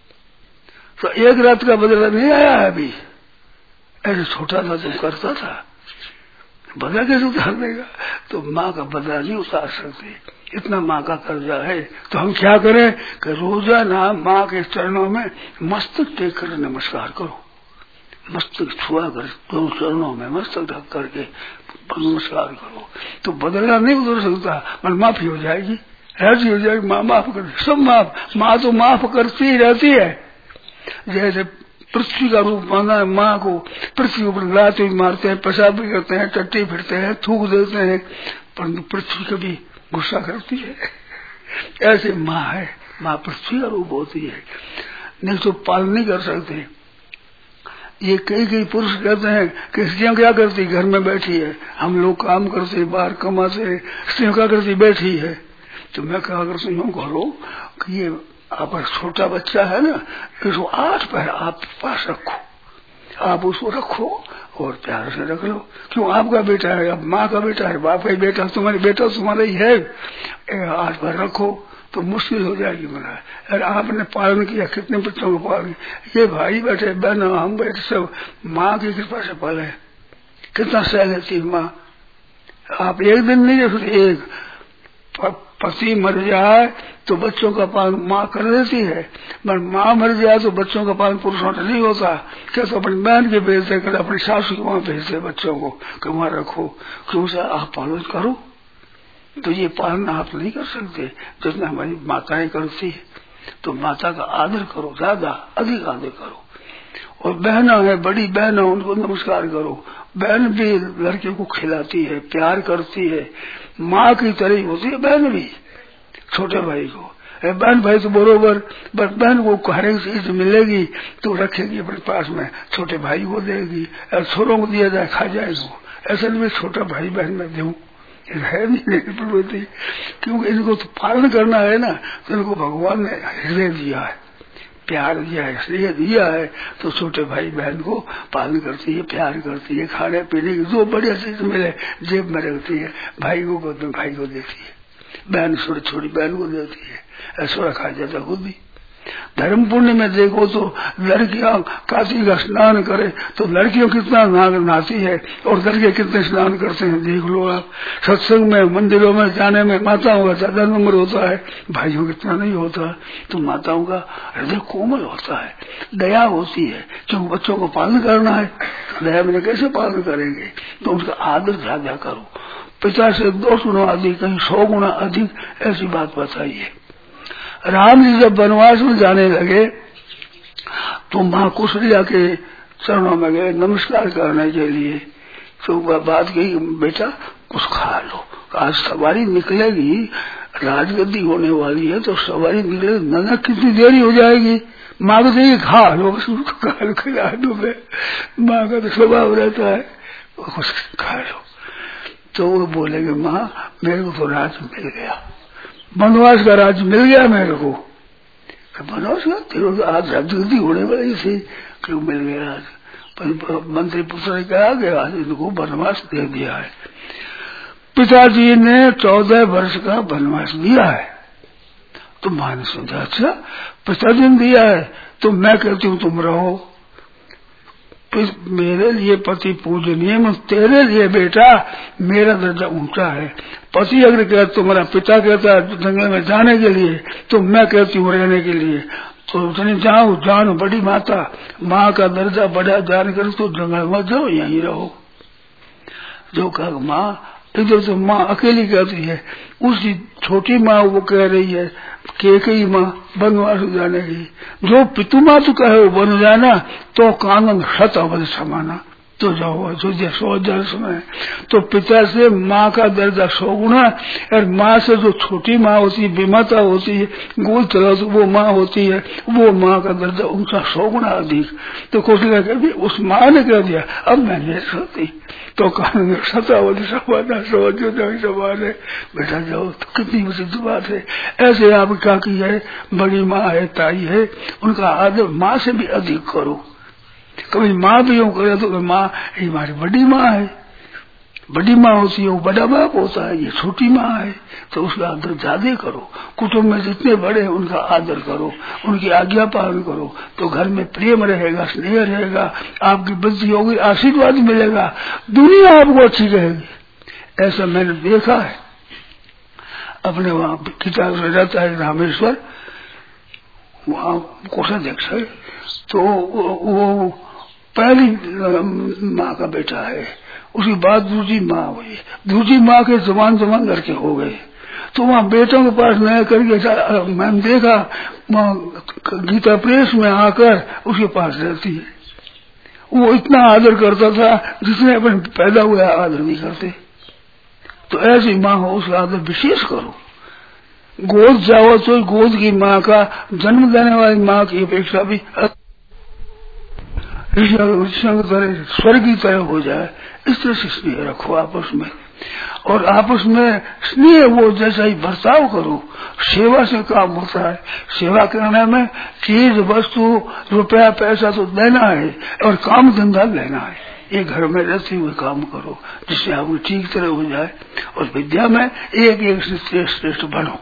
तो एक रात का बदला नहीं आया है अभी। ऐसे छोटा था तो करता था, बदला कैसे उतार देगा? तो माँ का बदला नहीं उतार सकते, इतना माँ का कर्जा है। तो हम क्या करें कि रोजाना माँ के चरणों में मस्तक टेक कर नमस्कार करो, मस्तक छुआ कर दोनों चरणों में मस्तक ढक करके नमस्कार करो, तो बदला नहीं उतर सकता, पर माफी हो जाएगी, राजी हो जाएगी। माँ माफ कर, सब माफ, माँ तो माफ करती ही रहती है। जैसे पृथ्वी का रूप माना है माँ को, पृथ्वी पर लात भी मारते हैं, पेशाब भी करते हैं, टट्टी फिरते हैं, थूक देते हैं, परंतु पृथ्वी कभी गुस्सा करती है? ऐसे माँ है, माँ पृथ्वी का रूप होती है, नहीं तो पालन नहीं कर सकते। ये कई पुरुष कहते हैं कि स्त्रियां क्या करती, घर में बैठी है, हम लोग काम करते बाहर कमाते, स्त्रियां क्या करती, बैठी है। तो मैं कहा करती हूँ करो कि ये आप छोटा बच्चा है ना, इसको 8 पैर आप पास रखो, आप उसको रखो और प्यार से रख लो। क्यों, आपका बेटा है, अब माँ का बेटा है, बाप का बेटा, तुम्हारे बेटा तुम्हारा ही है, 8 पैर रखो तो मुश्किल हो जाएगी। मेरा अरे आपने पालन किया, कितने बच्चों को पालन, ये भाई बैठे, बहन, हम बैठे, सब माँ की कृपा से पाले, कितना सह लेती माँ। आप एक दिन नहीं रख, एक पति मर जाए तो बच्चों का पालन माँ कर देती है, पर माँ मर जाए तो बच्चों का पालन पुरुषों से नहीं होता। क्या तो अपनी बहन के भेजते, कर अपनी सासू के वहां भेजते बच्चों को कि वहां रखो, क्यों सा आप पालन करो। तो ये पालन आप नहीं कर सकते जितना हमारी माताएं करती है। तो माता का आदर करो, ज्यादा अधिक आदर करो। और बहना है, बड़ी बहन है, उनको नमस्कार करो। बहन भी लड़के को खिलाती है, प्यार करती है, माँ की तरह होती है बहन भी छोटे भाई को। बहन भाई तो बरोबर, बस बहन को हर एक चीज मिलेगी तो रखेगी अपने पास में, छोटे भाई को देगी, और छोरों को दिया जाए खा जाएगा। ऐसा नहीं छोटा भाई बहन में दूं, है नहीं प्रवृत्ति, क्योंकि इनको तो पालन करना है ना, तो इनको भगवान ने हृदय दिया है, प्यार दिया है, स्नेह दिया है, तो छोटे भाई बहन को पालन करती है, प्यार करती है, खाने पीने की जो बढ़िया चीज मिले जेब में रखती है, भाई को तो भाई को देती है, बहन छोटी छोटी बहन को देती है, ऐसा खा जाता खुद भी। धर्म पुण्य में देखो तो लड़कियां काशी का स्नान करे तो लड़कियों कितना नहाती है और लड़के कितने स्नान करते हैं, देख लो आप। सत्संग में, मंदिरों में जाने में माताओं का ज्यादा नंबर होता है, भाइयों कितना नहीं होता। तो माताओं का हृदय कोमल होता है, दया होती है, क्योंकि बच्चों को पालन करना है, दया में कैसे पालन करेंगे? तो उनका आदर ज्यादा करो, पिता से 2 गुना अधिक, कहीं 100 गुना अधिक, ऐसी बात बताइए। राम जी जब वनवास में जाने लगे तो माँ कुशलिया के चरणों में गए नमस्कार करने के लिए। तो बात कही बेटा कुछ खा लो, आज सवारी निकलेगी, राजगद्दी होने वाली है, तो सवारी निकलेगी, नाना कितनी देरी हो जाएगी। माँ को चाहिए खा लो, खा खिला दो। माँ का तो स्वभाव रहता है कुछ खा लो। तो वो बोलेगे माँ मेरे को तो राज मिल गया, वनवास का राज मिल गया मेरे को। वनवास का तेरे आज राजगद्दी होने वाली थी, क्यों मिल गया राज? मंत्री पुत्र ने कहा कि आज इनको वनवास दे दिया है। पिताजी ने 14 वर्ष का वनवास दिया है। तो मां ने सोचा अच्छा पिताजी ने दिया है तो मैं कहती हूँ तुम रहो, मेरे लिए पति पूजनीय, तेरे लिए बेटा मेरा दर्जा ऊंचा है। पति अगर कहता तुम्हारा पिता कहता है जंगल में जाने के लिए, तो मैं कहती हूँ रहने के लिए, तो उसने जाओ जानो बड़ी माता, माँ का दर्जा बढ़ा जान कर तो जंगल में जाओ यहीं रहो। जो कहा माँ इधर तो माँ अकेली कहती है, उसी छोटी माँ वो कह रही है केकई माँ वनवास जाने की, जो पितु माँ तो कहे बन जाना तो कानून शत अवध समाना, तो जाओ जो 100 समय। तो पिता से माँ का दर्जा 100 गुना, और माँ से जो छोटी माँ होती है विमाता होती है गोल चला तो वो माँ होती है, वो माँ का दर्जा उनका 100 गुना अधिक। तो कौशल्या कह दी उस माँ ने कह दिया अब मैं नहीं सकती, तो कानून शतावधि समाना समान है। बेटा जाओ, तो कितनी उचित बात है। ऐसे आप क्या की है, बड़ी माँ है ताई है, उनका आदर माँ से भी अधिक करो। कभी माँ भी यूँ करे तो माँ हमारी बड़ी माँ है, बड़ी माँ होती है वो बड़ा बाप होता है, ये छोटी माँ है, तो उसका आदर ज्यादा करो। कुटुंब में जितने बड़े हैं उनका आदर करो, उनकी आज्ञा पालन करो, तो घर में प्रेम रहेगा, स्नेह रहेगा, आपकी वृद्धि होगी, आशीर्वाद मिलेगा, दुनिया आपको अच्छी रहेगी। ऐसा मैंने देखा है अपने वहाँ किताब में रहता है रामेश्वर, वहाँ कोषाध्यक्ष है, तो वो पहली माँ का बेटा है, उसके बाद दूसरी माँ हुई, दूसरी माँ के जवान लड़के हो गए, तो वहाँ बेटों के पास नया करके मैंने देखा वहाँ गीता प्रेस में आकर उसके पास रहती है। वो इतना आदर करता था जिसने अपने पैदा हुए आदर नहीं करते। तो ऐसी माँ हो उसका आदर विशेष करो। गोद जाओ तो गोद की माँ का जन्म देने वाली माँ की अपेक्षा भी स्वर्ग की तरह हो जाए, इस तरह से स्नेह रखो आपस में, और आपस में स्नेह वो जैसा ही बर्ताव करो। सेवा से काम होता है, सेवा करने में चीज वस्तु रुपया पैसा तो देना है और काम धंधा लेना है। ये घर में रहते हुए काम करो जिससे आपको ठीक तरह हो जाए, और विद्या में एक से श्रेष्ठ बनो।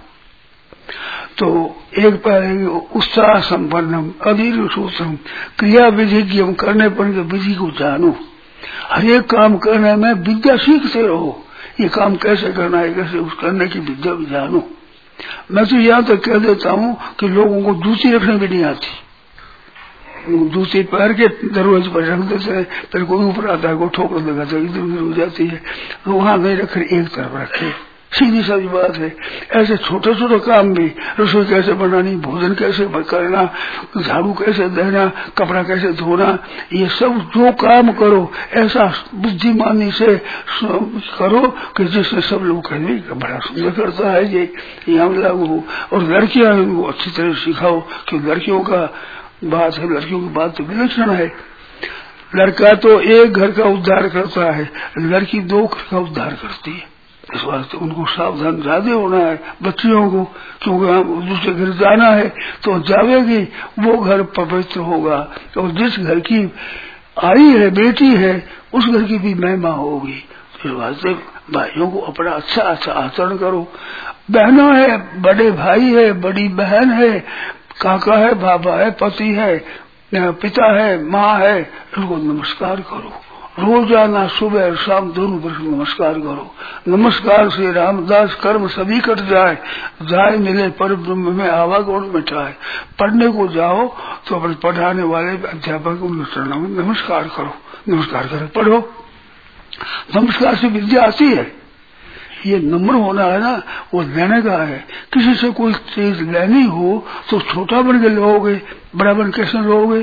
तो एक पर उत्साह संपन्नम अधीर सूत्रम क्रिया विधि करने पर विधि को जानो। हर एक काम करने में विद्या सीखते रहो, ये काम कैसे करना है, कैसे उस करने की विद्या भी जानो। मैं तो यहाँ तक कह देता हूँ कि लोगों को जूती रखने भी नहीं आती, जूती पैर के दरवाजे पर रख देते हैं, फिर कोई ऊपर आता है, कोई ठोकर लगाता है, इधर उधर हो जाती है, तो वहां नहीं रखे, एक तरफ रखे, सीधी सारी बात है। ऐसे छोटे छोटे काम भी, रसोई कैसे बनानी, भोजन कैसे करना, झाड़ू कैसे देना, कपड़ा कैसे धोना, ये सब जो काम करो ऐसा बुद्धिमानी से करो कि जिससे सब लोग कहें बड़ा सुंदर करता है ये यहाँ लागू हो। और लड़कियां इनको अच्छी तरह सिखाओ कि लड़कियों का बात है, लड़कियों की बात तो विलक्षण है। लड़का तो एक घर का उद्धार करता है, लड़की 2 घर का उद्धार करती है। इस वास्ते उनको सावधान ज्यादा होना है बच्चियों को, क्योंकि दूसरे घर जाना है तो जावेगी, वो घर पवित्र होगा, और जिस घर की आई है बेटी है उस घर की भी महिमा होगी। इस वास्ते भाइयों को अपना अच्छा आचरण करो। बहनों है, बड़े भाई है, बड़ी बहन है, काका है, बाबा है, पति है, पिता है, माँ है, इनको नमस्कार करो। रोजाना सुबह और शाम दोनों पर नमस्कार करो। नमस्कार से रामदास कर्म सभी कट जाए, जाए मिले पर ब्रह्म में आवागुण मिटाए। पढ़ने को जाओ तो अपने पढ़ाने वाले अध्यापक को नमस्कार करो, नमस्कार करो, पढ़ो। नमस्कार से विद्या आती है। ये नम्र होना है ना, वो लेने का है। किसी से कोई चीज लेनी हो तो छोटा बन के लोगे, बड़ा बन कैसे लोगे?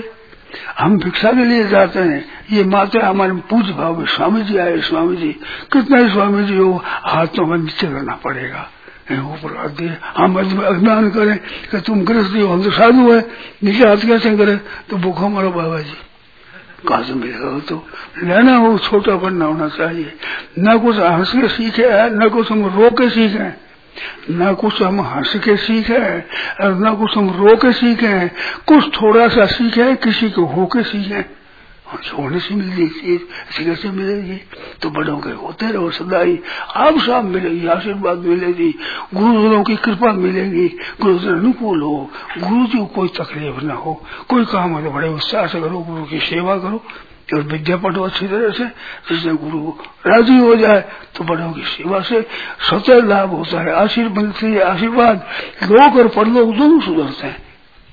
हम भिक्षा के लिए जाते हैं, ये माता हमारे पूज्य भाव में स्वामी जी आए, स्वामी जी कितना ही स्वामी जी हो, हाथों में नीचे करना पड़ेगा, ऊपर आते हम अभिमान करें कि तुम गृहस्थी हो, हम तो साधु है, नीचे हाथ कैसे करें, तो भूखो मारो बाबा जी, कहाँ से मिलेगा? तो लेना हो, छोटा बनना होना चाहिए। न कुछ हंस के सीखे है, न कुछ हम रो के सीखे, न कुछ हम हंस के सीखे और न कुछ हम रो के सीखे, कुछ थोड़ा सा सीखे, किसी को हो के सीखे। होने से मिलेगी चीज, ऐसी कैसे मिलेगी? तो बड़ों के होते रहो सदा ही, आप सब मिलेगी, आशीर्वाद मिलेगी, गुरुजनों की कृपा मिलेगी, गुरुजन अनुकूल हो, गुरु जी को कोई तकलीफ न हो, कोई काम हो तो बड़े उत्साह से करो, गुरु की सेवा करो और विद्या पढ़ो अच्छी तरह से, जिससे गुरु राजी हो जाए तो बड़ों की सेवा से स्वतः लाभ होता है, आशीर्वाद लोग और पर लोग दोनों सुधरते हैं।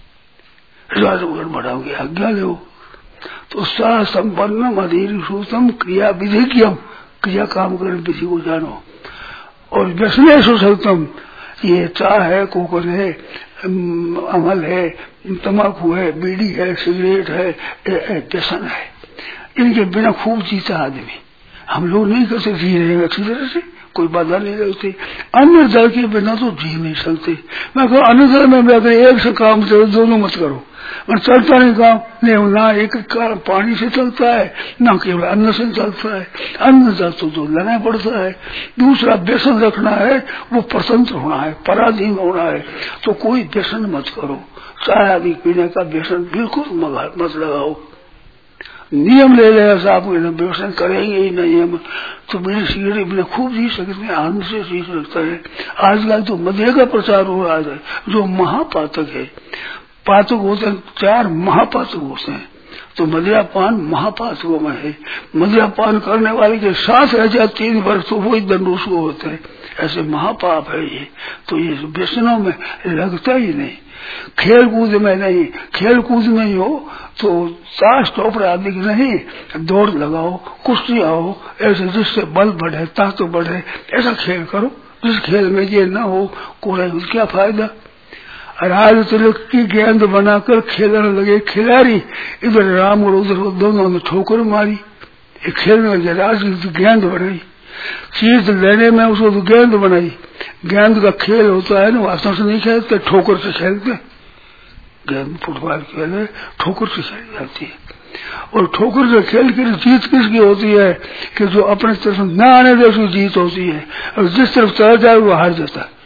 बड़ों की आज्ञा लो तो सा संपन्न मधीर सूतम क्रिया विधिज्ञम, क्रिया काम कर विधि को जानो, और व्यसने सुसतम, ये चाह है, कोकन है, अमल है, तम्बाकू है, बीड़ी है, सिगरेट है, व्यसन है, इनके बिना खूब जीता आदमी। हम लोग नहीं कैसे जी रहे हैं अच्छी तरह से, कोई बाधा नहीं लगती। अन्य जल के बिना तो जी नहीं सकते। मैं कहूँ अन्य जल में मैं एक से काम चलो, दोनों मत करो, और चलता नहीं काम नहीं, ना एक पानी से चलता है, ना केवल अन्न से चलता है। अन्न जल तो लेना पड़ता है। दूसरा व्यसन रखना है, वो स्वतंत्र होना है, पराधीन होना है, तो कोई व्यसन मत करो। चाय आदि पीने का व्यसन बिल्कुल मत लगाओ। नियम ले लेगा साहब, व्यवसाय करेंगे ही नहीं हम तो मेरे सिगरेट बिना खूब जी सकते हैं, आनंद से जी सकता है। आजकल तो मदिरा का प्रचार हो रहा है, जो महापातक है। पातक होते हैं, 4 महापातक होते हैं, तो मदिरा पान महापातकों में है। मदिरा पान करने वाले के साथ रह जाए 3 वर्ष तो वही दंडोष होते हैं, ऐसे महापाप है ये। तो ये व्यसनों में लगता ही नहीं। खेल कूद में नहीं, खेल कूद में ही हो तो ताश टोपड़ आदि की नहीं, दौड़ लगाओ, कुश्ती आओ, ऐसे जिससे बल बढ़े, ताकत बढ़े, ऐसा खेल करो। जिस खेल में ये न हो कोई क्या फायदा। राज तिलक की गेंद बनाकर खेलने लगे खिलाड़ी, इधर राम और उधर दोनों ने ठोकर मारी। एक खेलने लगे, राज की गेंद बनाई, चीज लेने में उसको तो गेंद बनाई। गेंद का खेल होता है ना, वास्तव से नहीं खेलते, ठोकर से खेलते। गेंद फुटबॉल खेले ठोकर से खेली जाती है, और ठोकर से खेल कर जीत किसकी होती है कि जो अपने तरफ न आने दे उसकी जीत होती है, और जिस तरफ चला जाए वो हार जाता है।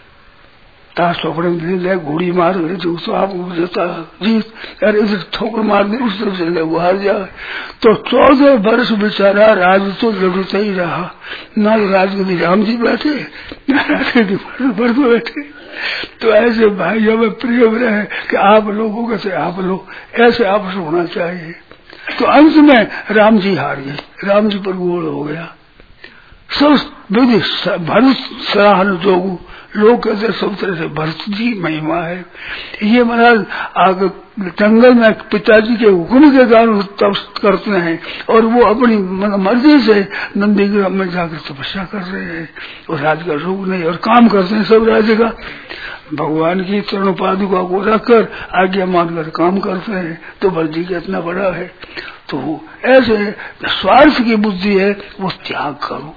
ताश ठोकरे में ले घोड़ी मार जो तो आपको देता जीत, यार इधर ठोकर मार दे उस तरफ चले वो हार जाए। तो 14 वर्ष बेचारा राज तो लड़ता ही रहा, ना राजगद्दी राम जी बैठे ना राजगद्दी भरत बैठे। तो ऐसे भाइयों में प्रिय रहे कि आप लोगों का से आप लोग ऐसे आपस होना चाहिए। तो अंत में राम जी हार गए, राम जी पर गोल हो गया। सब विधि भरत सराहन जोगू, लोग कहते सब तरह से भरत जी महिमा है। ये महाराज आगे जंगल में पिताजी के हुक्म के कारण तप करते हैं, और वो अपनी मर्जी से नंदीग्राम में जाकर तपस्या कर रहे हैं, और राज का रोग नहीं, और काम करते हैं सब राज्य का। भगवान की चरण पादुका को रखकर आज्ञा मानकर काम करते हैं। तो भरत जी का इतना बड़ा है। तो ऐसे स्वार्थ की बुद्धि है, वो त्याग करो।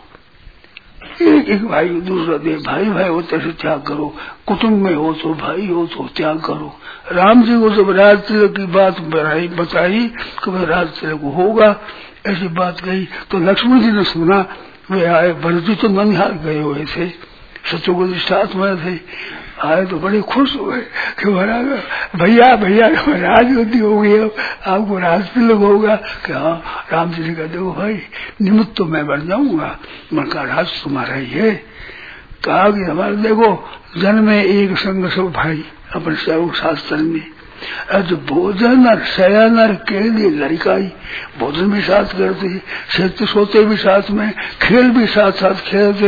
एक भाई दूसरा दे, भाई भाई होते से त्याग करो। कुटुंब में हो तो भाई हो तो त्याग करो। राम जी को जब राज तिलक की बात बताई कि राज तिलक होगा, ऐसी बात कही तो लक्ष्मण जी ने सुना। वे आए, भरत जी तो ननिहाल गए हुए थे, शत्रुघ्न साथ में थे, आए तो बड़े खुश हुए कि भैया भैया राजगद्दी हो गई, अब आपको राज तिलक होगा। कि हाँ, राम जी ने कहा देखो भाई निमित्त तो मैं बन जाऊंगा, मन का राज तुम्हारा ही है। कहा कि हमारे देखो जन्म में एक संग सब भाई अपने सर्व शास्त्र में, जो भोजन और शयन और के लिए लड़काई, भोजन भी साथ करते, सोते सोते भी साथ में, खेल भी साथ साथ खेलते।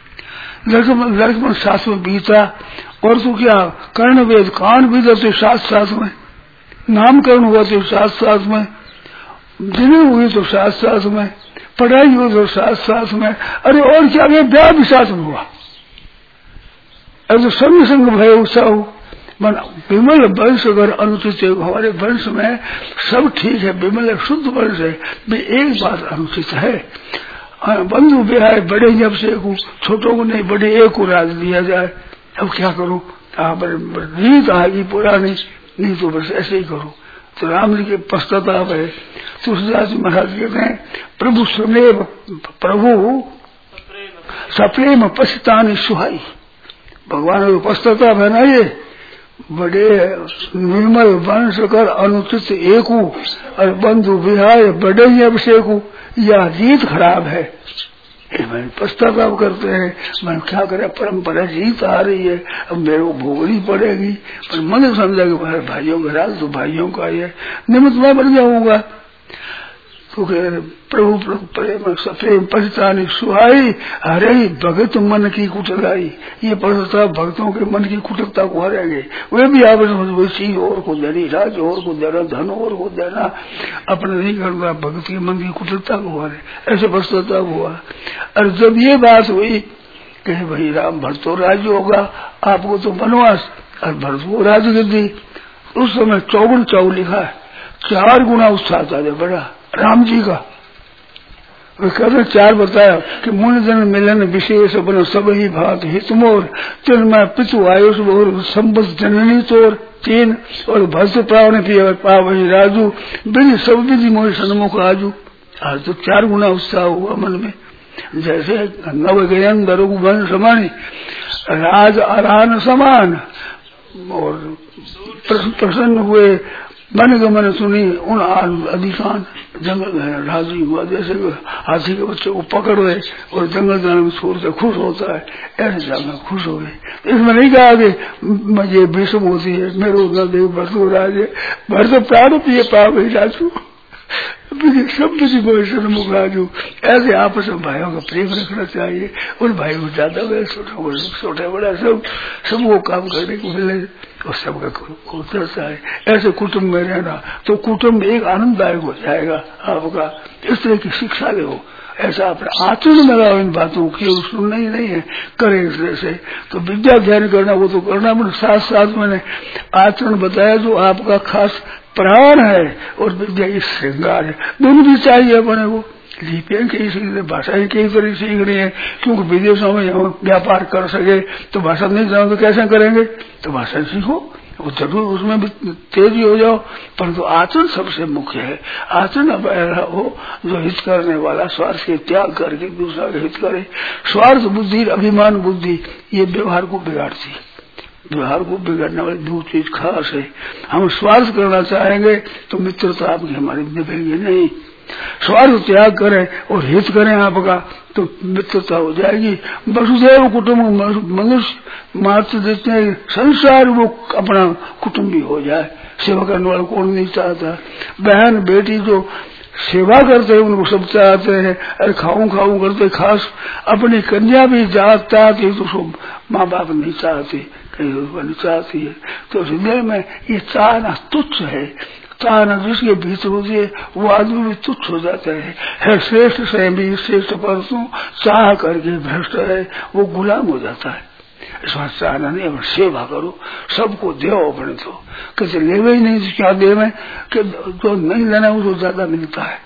लक्ष्मण साथ में बीता, और तो क्या कर्ण वेद कान भी तो साथ साथ में, नामकरण हुआ तो साथ साथ में, जिन्हें हुई तो साथ साथ में, पढ़ाई हुई तो साथ साथ में, अरे और क्या ब्याह भी साथ में हुआ। अब तो संग संग भय उत्साह, विमल वंश अगर अनुचित है, हमारे वंश में सब ठीक है, विमल शुद्ध वंश है, एक बात अनुचित है। बंधु बिहार बड़े जब से छोटों को नहीं, बड़े एक को राज दिया जाए। अब क्या करूं? रीत आएगी पुरानी, नहीं तो बस ऐसे ही करो। तो राम जी के पश्चाताप है। तुलसीदास जी महाराज कहते हैं प्रभु स्वमेव प्रभु सप्रेम पश्चातानि सुहाई। भगवान को पश्चाताप है ना, ये बड़े निर्मल वंश कर अनुचित एकू और बंधु विहाय बड़े ही अभिषेकू, यह रीत खराब है। मैंने पश्चाताप करते हैं, मैं क्या करें, परंपरा रीत आ रही है, अब मेरे को भोगनी पड़ेगी। पर मन समझा कि मेरे भाइयों का राज तो भाइयों का है, निमित्त मैं बन जाऊंगा। तो प्रभु प्रेम सप्रेम पश्चातानि सुहाई हरे भगत मन की कुटलाई। ये पश्चाताप भक्तों के मन की कुटलता को हरेंगे। वे भी आपस में चीज और को देनी, राज और को देना, धन और को देना, अपने नहीं करना, भगत के मन की कुटलता को हरे, ऐसे पश्चाताप हुआ। और जब ये बात हुई कि भाई राम भरत तो राज्य होगा, आपको तो वनवास, और भरत को राजगद्दी, उस समय 54 लिखा है, 4 गुना उत्साह था बड़ा राम जी का। वे कहते 4 बताया कि मुनि जन मिलन विशेष बनो सब ही भात हित मोर, तिन मैं पितु आयुष बोर संबत जननी तोर 3, और भक्त प्राण पिय पावही राजू बिन सब विधि मोहि सन्मुख आजू। आज तो 4 गुना उत्साह हुआ मन में, जैसे नव गयन दरुग वन समानी राज आरान समान। और प्रसन्न हुए मन गमन सुनी उन अधिकान जंगल राजी हुआ, जैसे हाथी के बच्चे को पकड़ गए और जंगल जाने में छोड़ते खुश होता है, ऐसे जाना खुश हो गए। इसमें नहीं कहा कि मुझे भीष्म होती है, मेरे न देव भरतो राजे भरत प्राण पिए पावे राजू सब मुख राजू। ऐसे आपस में भाइयों का प्रेम रखना चाहिए। उन भाइयों को ज्यादा बड़े छोटे बड़ा सब वो काम करने को मिले और सबका होता है। ऐसे कुटुंब में रहना तो कुटुंब एक आनंददायक हो जाएगा आपका। इस तरह की शिक्षा लो, ऐसा अपने आचरण में लगाओ इन बातों की, सुनना ही नहीं है, करे इस तरह से। तो विद्या ध्यान करना वो तो करना, पर साथ साथ मैंने आचरण बताया जो आपका खास प्राण है और विद्या की श्रृंगार है। दोनों भी चाहिए अपने को। लिपियां कई सीख रहे, भाषाएं कई तरह सीख रही है, क्योंकि विदेशों में व्यापार कर सके तो भाषा नहीं जाओ तो कैसे करेंगे, तो भाषा सीखो, वो जरूर उसमें भी तेजी हो जाओ, परंतु आचरण सबसे मुख्य है। आचरण अब ऐसा हो जो हित करने वाला, स्वार्थ के त्याग करके दूसरा का हित करे। स्वार्थ बुद्धि अभिमान बुद्धि ये व्यवहार को बिगाड़ती है। व्यवहार को बिगाड़ने वाली 2 चीज खास है। हम स्वार्थ करना चाहेंगे तो मित्रता आपकी हमारी निभेगी नहीं। स्वार्थ त्याग करें और हित करें आपका तो मित्रता हो जाएगी। वसुधैव कुटुंब मनुष्य मात्र देते हैं, संसार वो अपना कुटुंबी हो जाए। सेवा करने वाला कौन नहीं चाहता। बहन बेटी जो सेवा करते हैं उनको सब चाहते हैं। अरे खाऊं करते, खास अपनी कन्या भी जाता है तो सब माँ बाप नहीं चाहते, कहीं चाहती है। तो हृदय में ये चाहना तुच्छ है, चाहना जिसके भीतर होती है वो आदमी भी तुच्छ हो जाता है। श्रेष्ठ से भी श्रेष्ठ परसों चाह करके भ्रष्ट है, वो गुलाम हो जाता है। इसमें चाहना नहीं, अपनी सेवा करो, सबको दो अपने तो कैसे लेवे ही नहीं, क्या देवे कि जो नहीं लेना उसको ज्यादा मिलता है।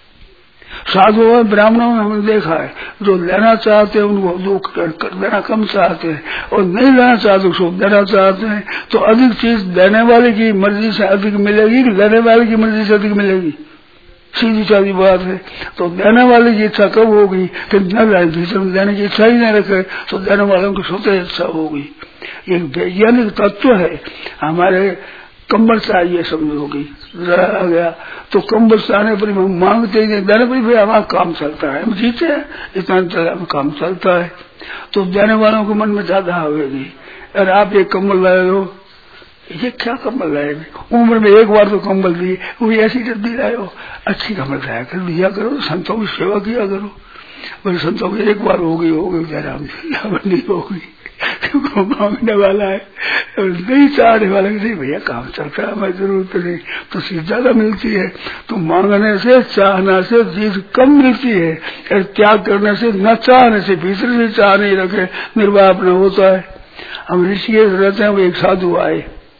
साधुओं में ब्राह्मणों में हमने देखा है जो लेना चाहते हैं उनको जो देना कम चाहते हैं, और नहीं लेना चाहते उसको देना चाहते हैं। तो अधिक चीज देने वाले की मर्जी से अधिक मिलेगी कि लेने वाले की मर्जी से अधिक मिलेगी, सीधी साधी बात है। तो देने वाले की इच्छा कब होगी कि न लाए, भीतर में देने की इच्छा ही नहीं रखे तो देने वालों की स्वतः इच्छा होगी। ये वैज्ञानिक तत्व है। हमारे कंबल चाहिए समझोगी, आ गया तो कंबल चाहने पर हम मांगते ही नहीं, देने पर भी हमारा काम चलता है, हम जीते हैं इतना काम चलता है। तो देने वालों के मन में ज्यादा आवेगी। अरे आप ये कंबल लाए हो, ये क्या कंबल लाए, उम्र में एक बार तो कंबल दिए, वो ऐसी जल्दी लाए हो, अच्छी कंबल लाया कर दिया करो, संतों की सेवा किया करो। बोले संतों की एक बार होगी आराम से, नहीं होगी मांगने वाला है, नहीं चाहने वाला नहीं भैया काम चलता है, हमें जरूरत नहीं, तो चीज ज्यादा मिलती है। तो मांगने से चाहना से चीज कम मिलती है, और त्याग करने से न चाहने से भीतर से चाह नहीं रखे निर्वाह अपना होता है। हम ऋषिकेश रहते हैं, वो एक साधु आए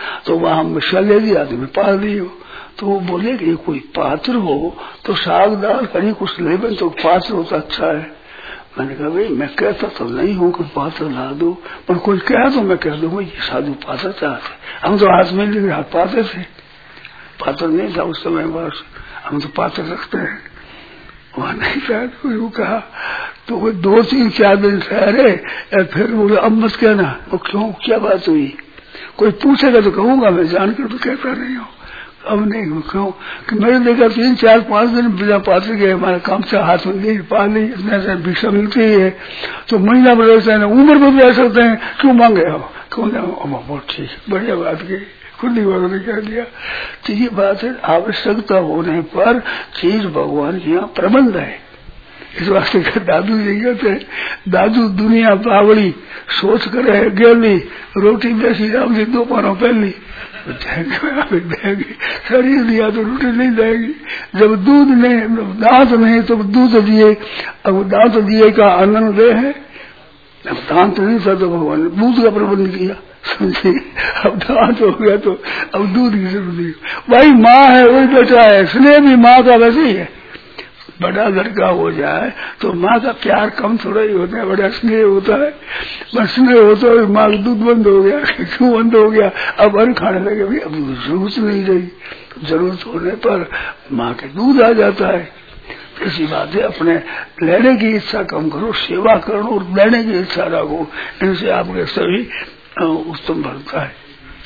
तो वहां मिश्रा ले दिया तो मैं पाल दी हो। तो वो बोले कि कोई पात्र हो तो साग दाल कहीं कुछ ले बन तो पात्र हो तो अच्छा है। मैंने कहा भाई मैं कहता तो नहीं हूँ कि पात्र ला दो, पर कोई कहा तो मैं कह दूंगा ये साधु पात्र चाहते। हम तो हाथ में लेकर हाथ पाते थे, पात्र नहीं था उस समय, बस हम तो पात्र रखते हैं, वहां नहीं था। तो कहा तो वो 2-3-4 दिन ठहरे, फिर बोले अब मत कहना। वो क्यों, क्या बात हुई? कोई पूछेगा तो कहूंगा, मैं जानकर तो कहता नहीं हूँ। अब नहीं, क्यों कि मैंने देखा 3-4-5 दिन बिना पात्र के हमारा काम से हाथ में नहीं पा ली, इतने भिक्षा मिलती है तो महीना भर रहता है, उम्र में भी रह सकते हैं, क्यों मांगे हो? क्यों ना? बहुत ठीक, बढ़िया बात की, खुली बात ने कह दिया। तो ये बात है, आवश्यकता होने पर चीज भगवान के यहाँ प्रबंध है। इस वास्ते दादू जी कहते, दादू दुनिया पावड़ी सोच कर है गेली, रोटी बेसी राम जी 2 पानों पहली देगी, शरीर दिया तो रोटी नहीं देगी। जब दूध नहीं, दांत नहीं तो दूध दिए, अब दांत दिए का आनंद दे है। अब दांत नहीं था तो भगवान ने दूध का प्रबंध किया, समझे? अब दांत हो गया तो अब दूध की जरूरत नहीं। भाई माँ है वही बेटा है, स्नेह भी माँ का वैसे ही है। बड़ा लड़का हो जाए तो माँ का प्यार कम थोड़ा ही होता है, बड़ा स्नेह होता है। बस स्नेह होता है, माँ का दूध बंद हो गया, क्यों बंद हो गया? अब अन्न खाने लगे, भाई अब जरूरत नहीं रही, जरूरत होने पर माँ के दूध आ जाता है। ऐसी बात है, अपने लेने की इच्छा कम करो, सेवा करो और लेने की इच्छा रखो, इनसे आपके सभी उत्तम बढ़ता है।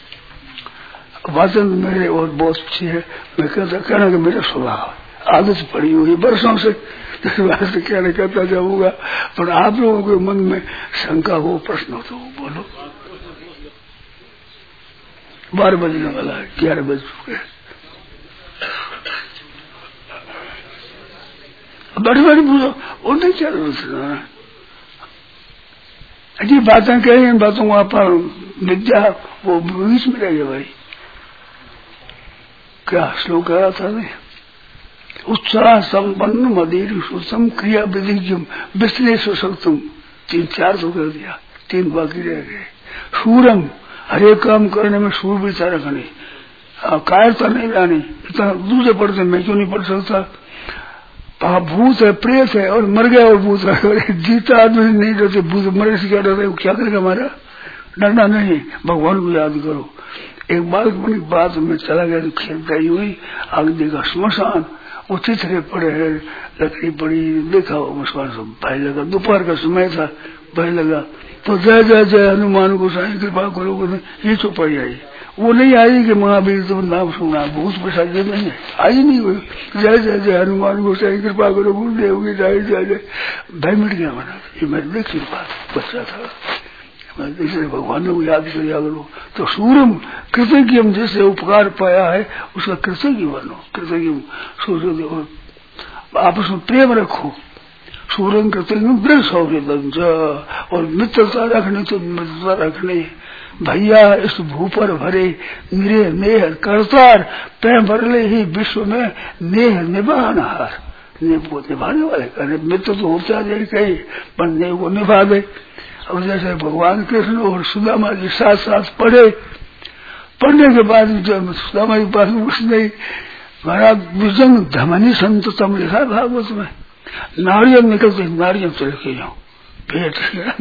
वाचन मेरे और बहुत अच्छी है, मैं कहना कि मेरा स्वभाव आदत पड़ी हुई वर्षों से, इस बात से क्या कहता जाऊंगा। पर आप लोगों के मन में शंका हो, प्रश्न हो तो बोलो। 12 बजने वाला है, 11 बज चुके। बड़ी पूछो और नहीं क्या जरूरत, अच्छी बातें कही, इन बातों को आप विद्या वो बीच में रहिए। भाई क्या श्लोक कहा था नहीं, उत्साह संपन्न मदीर सुसम क्रिया विधि विश्लेष सकतुम, 3-4 तो कर दिया, 3 बाकी रह गए। सूरम, हरे काम करने में सूरवीरता रखनी, कायरता नहीं लानी। इतना दूसरे पढ़ते मैं क्यों नहीं पढ़ सकता? भूत है, प्रेत है और मर गया और भूत है, जीता आदमी नहीं डरते, भूत मरे से क्या डर है? क्या करेगा? हमारा डरना नहीं, भगवान को याद करो। एक बात में चला गया तो खेलताई हुई, आगे देखा श्मशान, वो चिथरे पड़े है, लकड़ी पड़ी, देखा मुस्कान सब भाई लगा। दोपहर का समय था, भाई लगा तो जय जय जय हनुमान गोसाई कृपा करो, ये चौपाई आई। वो नहीं आई कि महावीर तो नाम सुना, भूत प्रसाद नहीं है, आई नहीं हुई। जय जय जय हनुमान गोसाई कृपा करो, गुरुदेव की जय जय जय, भाई मिट गया मना। ये मैं देखी बात, बच्चा था, इसलिए भगवान को याद किया करो। तो सूरम कृतज्ञ, जैसे उपकार पाया है उसका कृतज्ञ बनो, कृतज्ञ सोचो, आपस में प्रेम रखो। सूरम कृतज्ञ दृढ़ सौहृद, और मित्रता रखनी तो मित्रता रखनी। भैया इस भू पर भरे मेरे नेह करतार, पै भर ले ही विश्व में नेह निभानहार। नेह को निभाने वाले, मित्र तो होता है कहीं, पर नेह को निभा दे। अब जैसे भगवान कृष्ण और सुदामा जी साथ साथ पढ़े, पढ़ने के बाद जब सुदामा जी पास कुछ नहीं, महाराज विजन धमनी संततम लिखा भागवत में, नारियल निकलते, नारियल चल के जाओ पेट,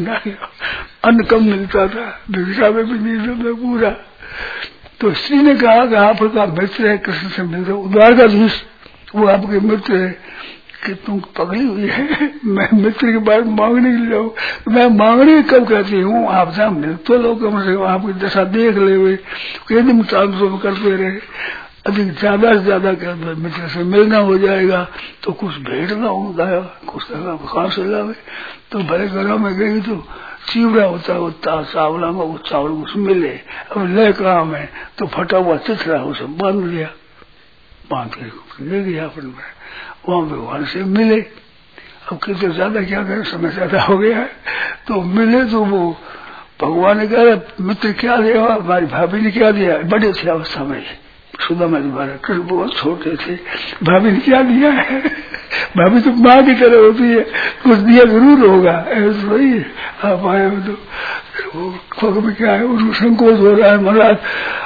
अन्न कम मिलता था, भिक्षा में भी नहीं मिलता पूरा। तो स्त्री ने कहा कि आपका मित्र है, कृष्ण से मिलते, द्वारकाधीश वो आपके मित्र है कि तुम पगड़ी हुई है, मैं मित्र के बारे में मांगने के लिए जाऊँ? मैं मांगने कब कहती हूँ, आप जहाँ मिल तो लोग कम से कम आपकी दशा देख ले हुए, कई दिन ट्रांसफर करते रहे, अधिक ज्यादा से ज्यादा कहते मित्र से मिलना हो जाएगा तो कुछ भेंट ना होता है, कुछ कहाँ से लावे। तो बड़े घरों में गई तो चिवड़ा होता है चावला में, वो चावल कुछ मिले, अब ले कहा में तो फटा हुआ चिथरा उसे बांध लिया, बांध के ले गया अपन में, वहां भगवान से मिले। अब कितने ज्यादा क्या करें, समय ज्यादा हो गया है, तो मिले तो वो भगवान ने कहा मित्र क्या दिया, हमारी भाभी ने क्या दिया, बड़े थे अवस्था में, सुदामा जी महाराज कृष्ण बहुत छोटे थे, भाभी ने क्या दिया है? भाभी तो माँ की तरह होती है, कुछ दिया जरूर होगा, ऐसा वही आप आए हो तो वो में क्या है, उनको संकोच हो रहा है। महाराज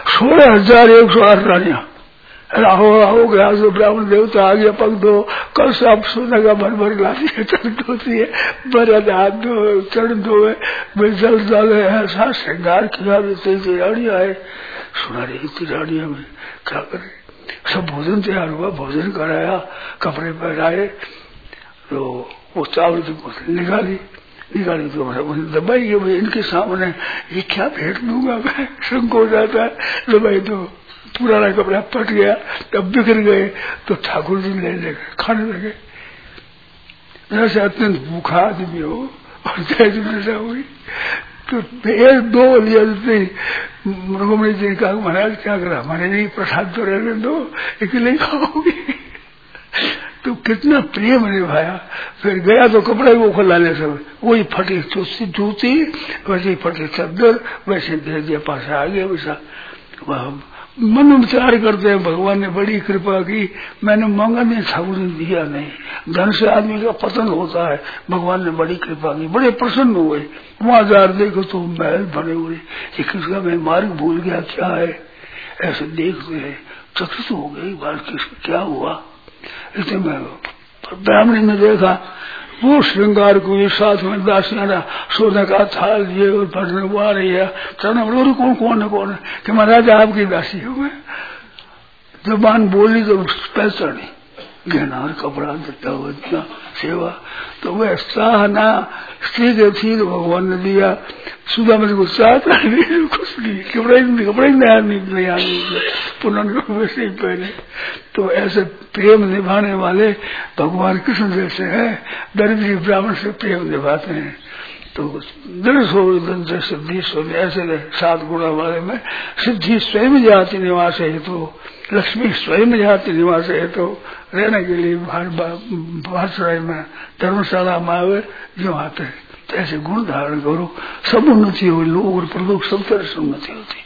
16,108 रानियां हो गया, तो ब्राह्मण देवता आ गया, पग दो, कल से आप सोना का भर लाती है, चरण धोती है, बरद हाथ दो, चरण धोए, जल डाले, ऐसा श्रृंगार किया, रानियां है, सुना रही थी रानियां में क्या करे। सब भोजन तैयार हुआ, भोजन कराया, कपड़े पहनाए, तो वो चावल की बोतल निकाली तो उन्हें दबाई कि भाई इनके सामने ये क्या भेंट दूंगा मैं, संकोच जाता है। दबाई तो पुराना कपड़ा फट गया, तब बिखर गए, तो ठाकुर जी ले गए खाने लगे। जैसे अत्यंत भूखा आदमी हो और तेज नशा हुई, तो 1-2 लिया मृगमणि जी ने कहा महाराज क्या करा, हमारे लिए प्रसाद तो रहने दो, अकेले खाओगे। तो कितना प्रेम निभाया। फिर गया तो कपड़े वो खुलाने सब, वही फटी जूती, वैसे ही फटी चद्दर, वैसे दे दिया, पास आ गया। वैसा मन में विचार करते हैं भगवान ने बड़ी कृपा की, मैंने मांगा नहीं, ठाकुर ने दिया नहीं। धन से आदमी का पतन होता है, भगवान ने बड़ी कृपा की, बड़े प्रसन्न हुए। वहां जा देखो तो महल बने हुए, ये किसका मैं मार्ग भूल गया क्या है, ऐसे देखते हैं, चकित हो गई बात किसका क्या हुआ। इसे मैं ब्राह्मणी ने देखा, वो श्रृंगार को साथ में दासियां सोने का थाल ये और पढ़ने वो आ रही है, चरण कौन है कि महाराज आपकी दासी हो। मैं जबान बोली तो पहचानी, गहना और कपड़ा देता हुआ इतना सेवा, तो वह साहना स्त्री के थी तो भगवान ने दिया। सुदामा जी को चाहता नहीं, कुछ नहीं, कपड़े नहीं पुनः वैसे ही पहले। तो ऐसे प्रेम निभाने वाले भगवान कृष्ण जैसे है, दरिद्री ब्राह्मण से प्रेम निभाते हैं। तो सिद्धि ऐसे 7 गुणों वाले में सिद्धि स्वयं जाति निवास है, तो लक्ष्मी स्वयं जाति निवास है, तो रहने के लिए भारसराय में धर्मशाला में आवे जो आते हैं, तो ऐसे गुण धारण करो, सब उन्नति हो, लोग और प्रलोक सब तरह से उन्नति होती।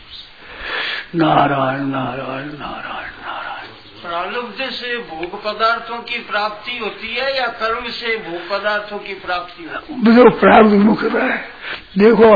नारायण नारायण नारायण नारायण। प्रारब्ध से भोग पदार्थों की प्राप्ति होती है या कर्म से भोग पदार्थों की प्राप्ति होती है? देखो प्रारब्ध मुख्यता है। देखो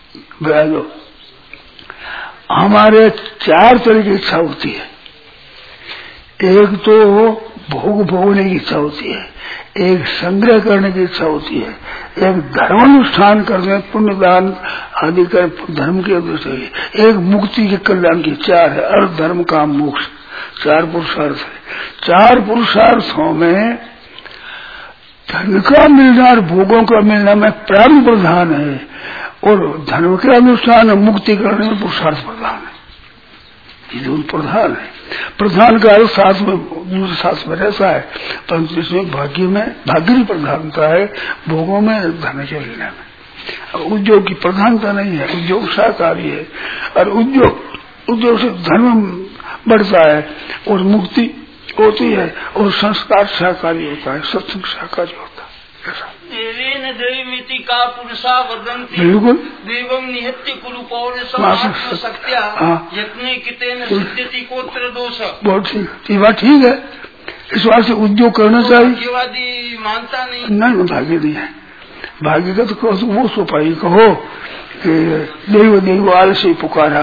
हमारे 4 तरह की इच्छा होती है। एक तो भोग भोगने की इच्छा होती है, एक संग्रह करने की इच्छा होती है, एक धर्मानुष्ठान करने, पुण्यदान आदि कर धर्म की उद्देश्य है, एक मुक्ति के कल्याण की। 4 है, अर्थ धर्म काम मोक्ष, 4 पुरुषार्थ है। 4 पुरुषार्थों में धर्म का मिलना और भोगों का मिलना में प्रारंभ प्रधान है, और धर्म के अनुष्ठान मुक्ति करने में पुरुषार्थ प्रधान है। ये जो प्रधान है, प्रधान का अर्थ साथ में रहता है, परंतु इसमें भाग्य की प्रधानता है, भोगों में धन के लेने में। उद्योग की प्रधानता नहीं है, उद्योग सहकारी है, और उद्योग से धर्म बढ़ता है और मुक्ति होती है, और संस्कार सहकारी होता है, सत्संग सहकारी होता है। ऐसा देवीमिति का पुरुषा वदन्ति बिल्कुल देवम निहत्य कुरुपौरुषम सत्या यत्ने कितेन सिद्ध्यति कोत्र दोष। बहुत ठीक, ये बात ठीक है। इस बात से उद्योग करना चाहिए। भाग्यवादी मानता नहीं, भाग्य नहीं है। भाग्य का तो वो सोपाई कहो कि देव आलसी पुकारा,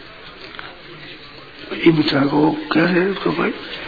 ये बेचारा को कह रहे तो भाई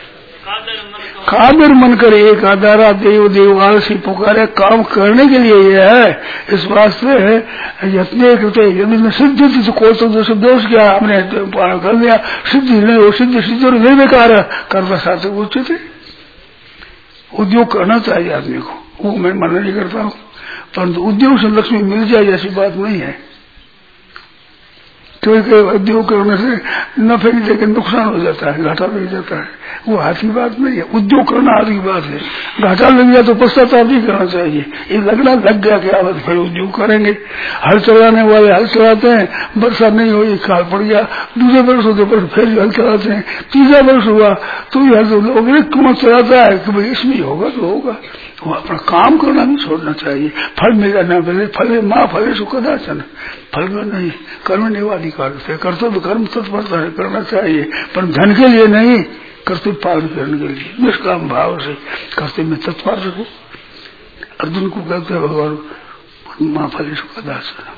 कादर मन करे एक आधारा, देव आलसी पुकारे, काम करने के लिए यह है। इस वास्ते यत्ने करते यदि सिद्धि तो कोई तो दोष क्या हमने कर लिया, सिद्धि नहीं हो, सिद्धि और निर्विकार कर्म साथ उचित है। उद्योग करना चाहिए आदमी को, वो मैं मना नहीं करता हूँ, परंतु उद्योग से लक्ष्मी मिल जाए ऐसी बात नहीं है। क्योंकि उद्योग करने से नफे की जगह नुकसान हो जाता है, घाटा लग जाता है, वो हाथी बात नहीं है। उद्योग करना आदि बात है, घाटा लग गया तो पश्चाताप नहीं करना चाहिए। ये लगना लग गया क्या बात, फिर उद्योग करेंगे। हल चलाने वाले हल चलाते हैं, वर्षा नहीं हुई, काल पड़ गया, दूसरे वर्ष होते पर फिर हल चलाते हैं, तीसरा वर्ष हुआ तो ये हल चलाता है कि भाई इसमें होगा तो होगा, तो अपना काम करना भी छोड़ना चाहिए। फल मिला न मिले, फले माँ फले सुखदाचन, फल का नहीं, कर्म वाली कार्य कर्तव्य कर्म तत्परता है करना चाहिए, पर धन के लिए नहीं, कर्तव्य पालन करने के लिए निष्काम भाव से कर्तव्य में तत्पर रखो। अर्जुन को कहते हैं भगवान माँ फले सुखदाचन।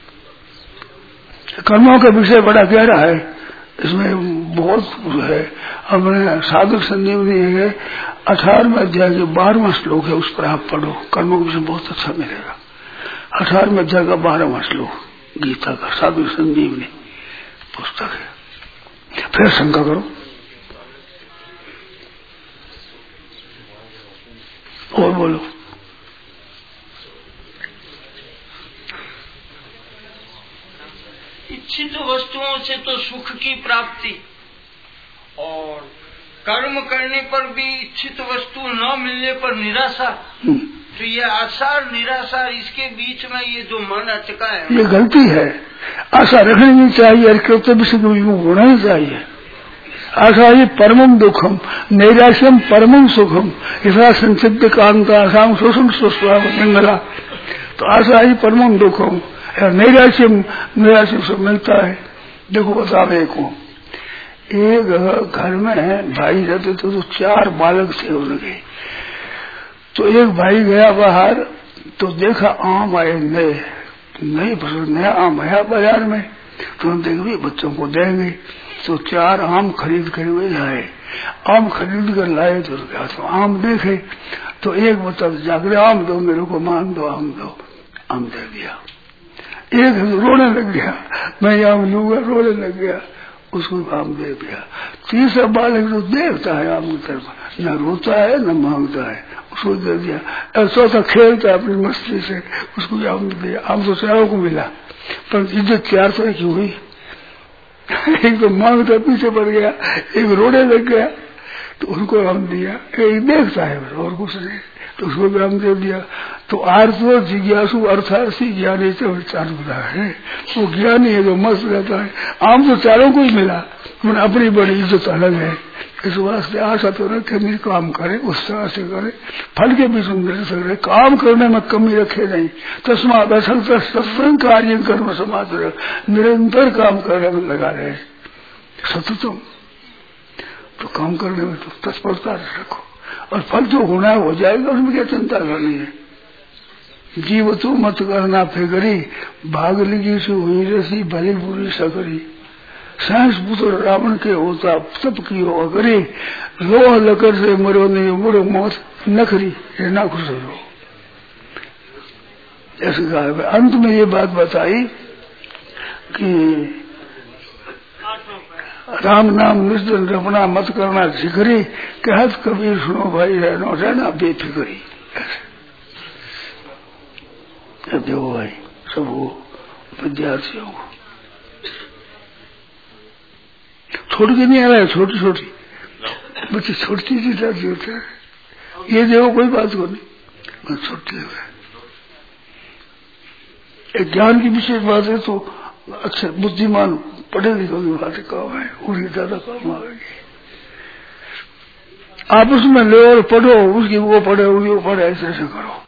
कर्मों का विषय बड़ा गहरा है, इसमें बहुत है। हमने साधक संजीवनी है 18वें अध्याय के 12वां श्लोक है, उस पर आप पढ़ो, कर्मों का विषय बहुत अच्छा मिलेगा। 18वें अध्याय का 12वां श्लोक गीता का साधक संजीवनी पुस्तक है। फिर शंका करो और बोलो। इच्छित वस्तुओं से तो सुख की प्राप्ति, और कर्म करने पर भी इच्छित वस्तु न मिलने पर निराशा, तो ये आशा और निराशा, इसके बीच में ये जो मन अटका है, ये गलती है। आशा रखनी नहीं चाहिए और कर्तव्य से विमुख होना ही चाहिए। आशा ही परमम दुखम नैराश्यम परमम सुखम, ऐसा संसिद्ध कांता आसाम शोषण मंगला। तो आशा ही परमम दुखम, नैराश्य सब मिलता है। देखो बता को, एक घर में भाई रहते थे तो 4 बालक थे उनके। तो एक भाई गया बाहर तो देखा आम आए नए फसल, नया आम आया बाजार में, तो हम देखे बच्चों को देंगे, तो 4 आम खरीद कर वे लाए। आम खरीद कर लाए तो आम देखे तो एक बच्चा जाकर आम दो मेरे को, मान दो आम दो, आम दे दिया। एक रोने लग गया, मैं आम लूंगा, रोने लग गया, उसको आम दे दिया। तीसरा बालक जो देखता है आम की तरफ, न रोता है न मांगता है, उसको दे दिया। चौथा खेलता है अपनी मस्ती से, उसको भी आम दे दिया। आम तो 4 को मिला, पर इज्जत 4 तो एक हुई। एक तो मांगता पीछे पड़ गया, एक रोने लग गया, तो उनको आम दिया। एक देखता है और कुछ नहीं, तो उसको भी आम दे दिया। तो आर्थ जिज्ञासु अर्थार्थी ज्ञानी से विचार होता है, वो ज्ञानी है जो मस्त रहता है। आम तो 4 को ही मिला, मैंने अपनी बड़ी इज्जत अलग है। इस वास्ते आशा तो रखे नहीं, काम करे उस तरह से करे, फल के बीच में मिल सकते, काम करने में कमी रखे नहीं। तस्मात सत्संग कार्य कर्म समाज निरंतर काम करने में लगा रहे सततम, तो काम करने में तो तत्परता रखो, और फल जो होना हो जाएगा, उसमें क्या चिंता करनी है। जीव तू मत करना फिकरी, भाग लगी से हुई रसी भली बुरी सकरी। सहस पुत्र रावण के होता तप की हो अगरी, लोह लकर से मरो नहीं मुड़ो मौत नखरी, ये ना खुश हो। ऐसे कहा। अंत में ये बात बताई कि राम नाम निर्जन रपना मत करना जिगरी, कहत कबीर सुनो भाई रहना बेफिक्री। देखो भाई सब विद्यार्थियों को छोड़ के नहीं आ रहा है, छोटी छोटी बच्चे छोटी सी जाती होते हैं। ये देखो कोई बात को नहीं, बस छोटे हुए। एक ज्ञान की विशेष बात है तो अक्षर बुद्धिमान पढ़े लिखों की बातें काम है, उनकी ज्यादा काम आएगी। आप उसमें लो और पढ़ो, उसकी वो पढ़े, उसकी वो पढ़े, ऐसे ऐसे करो।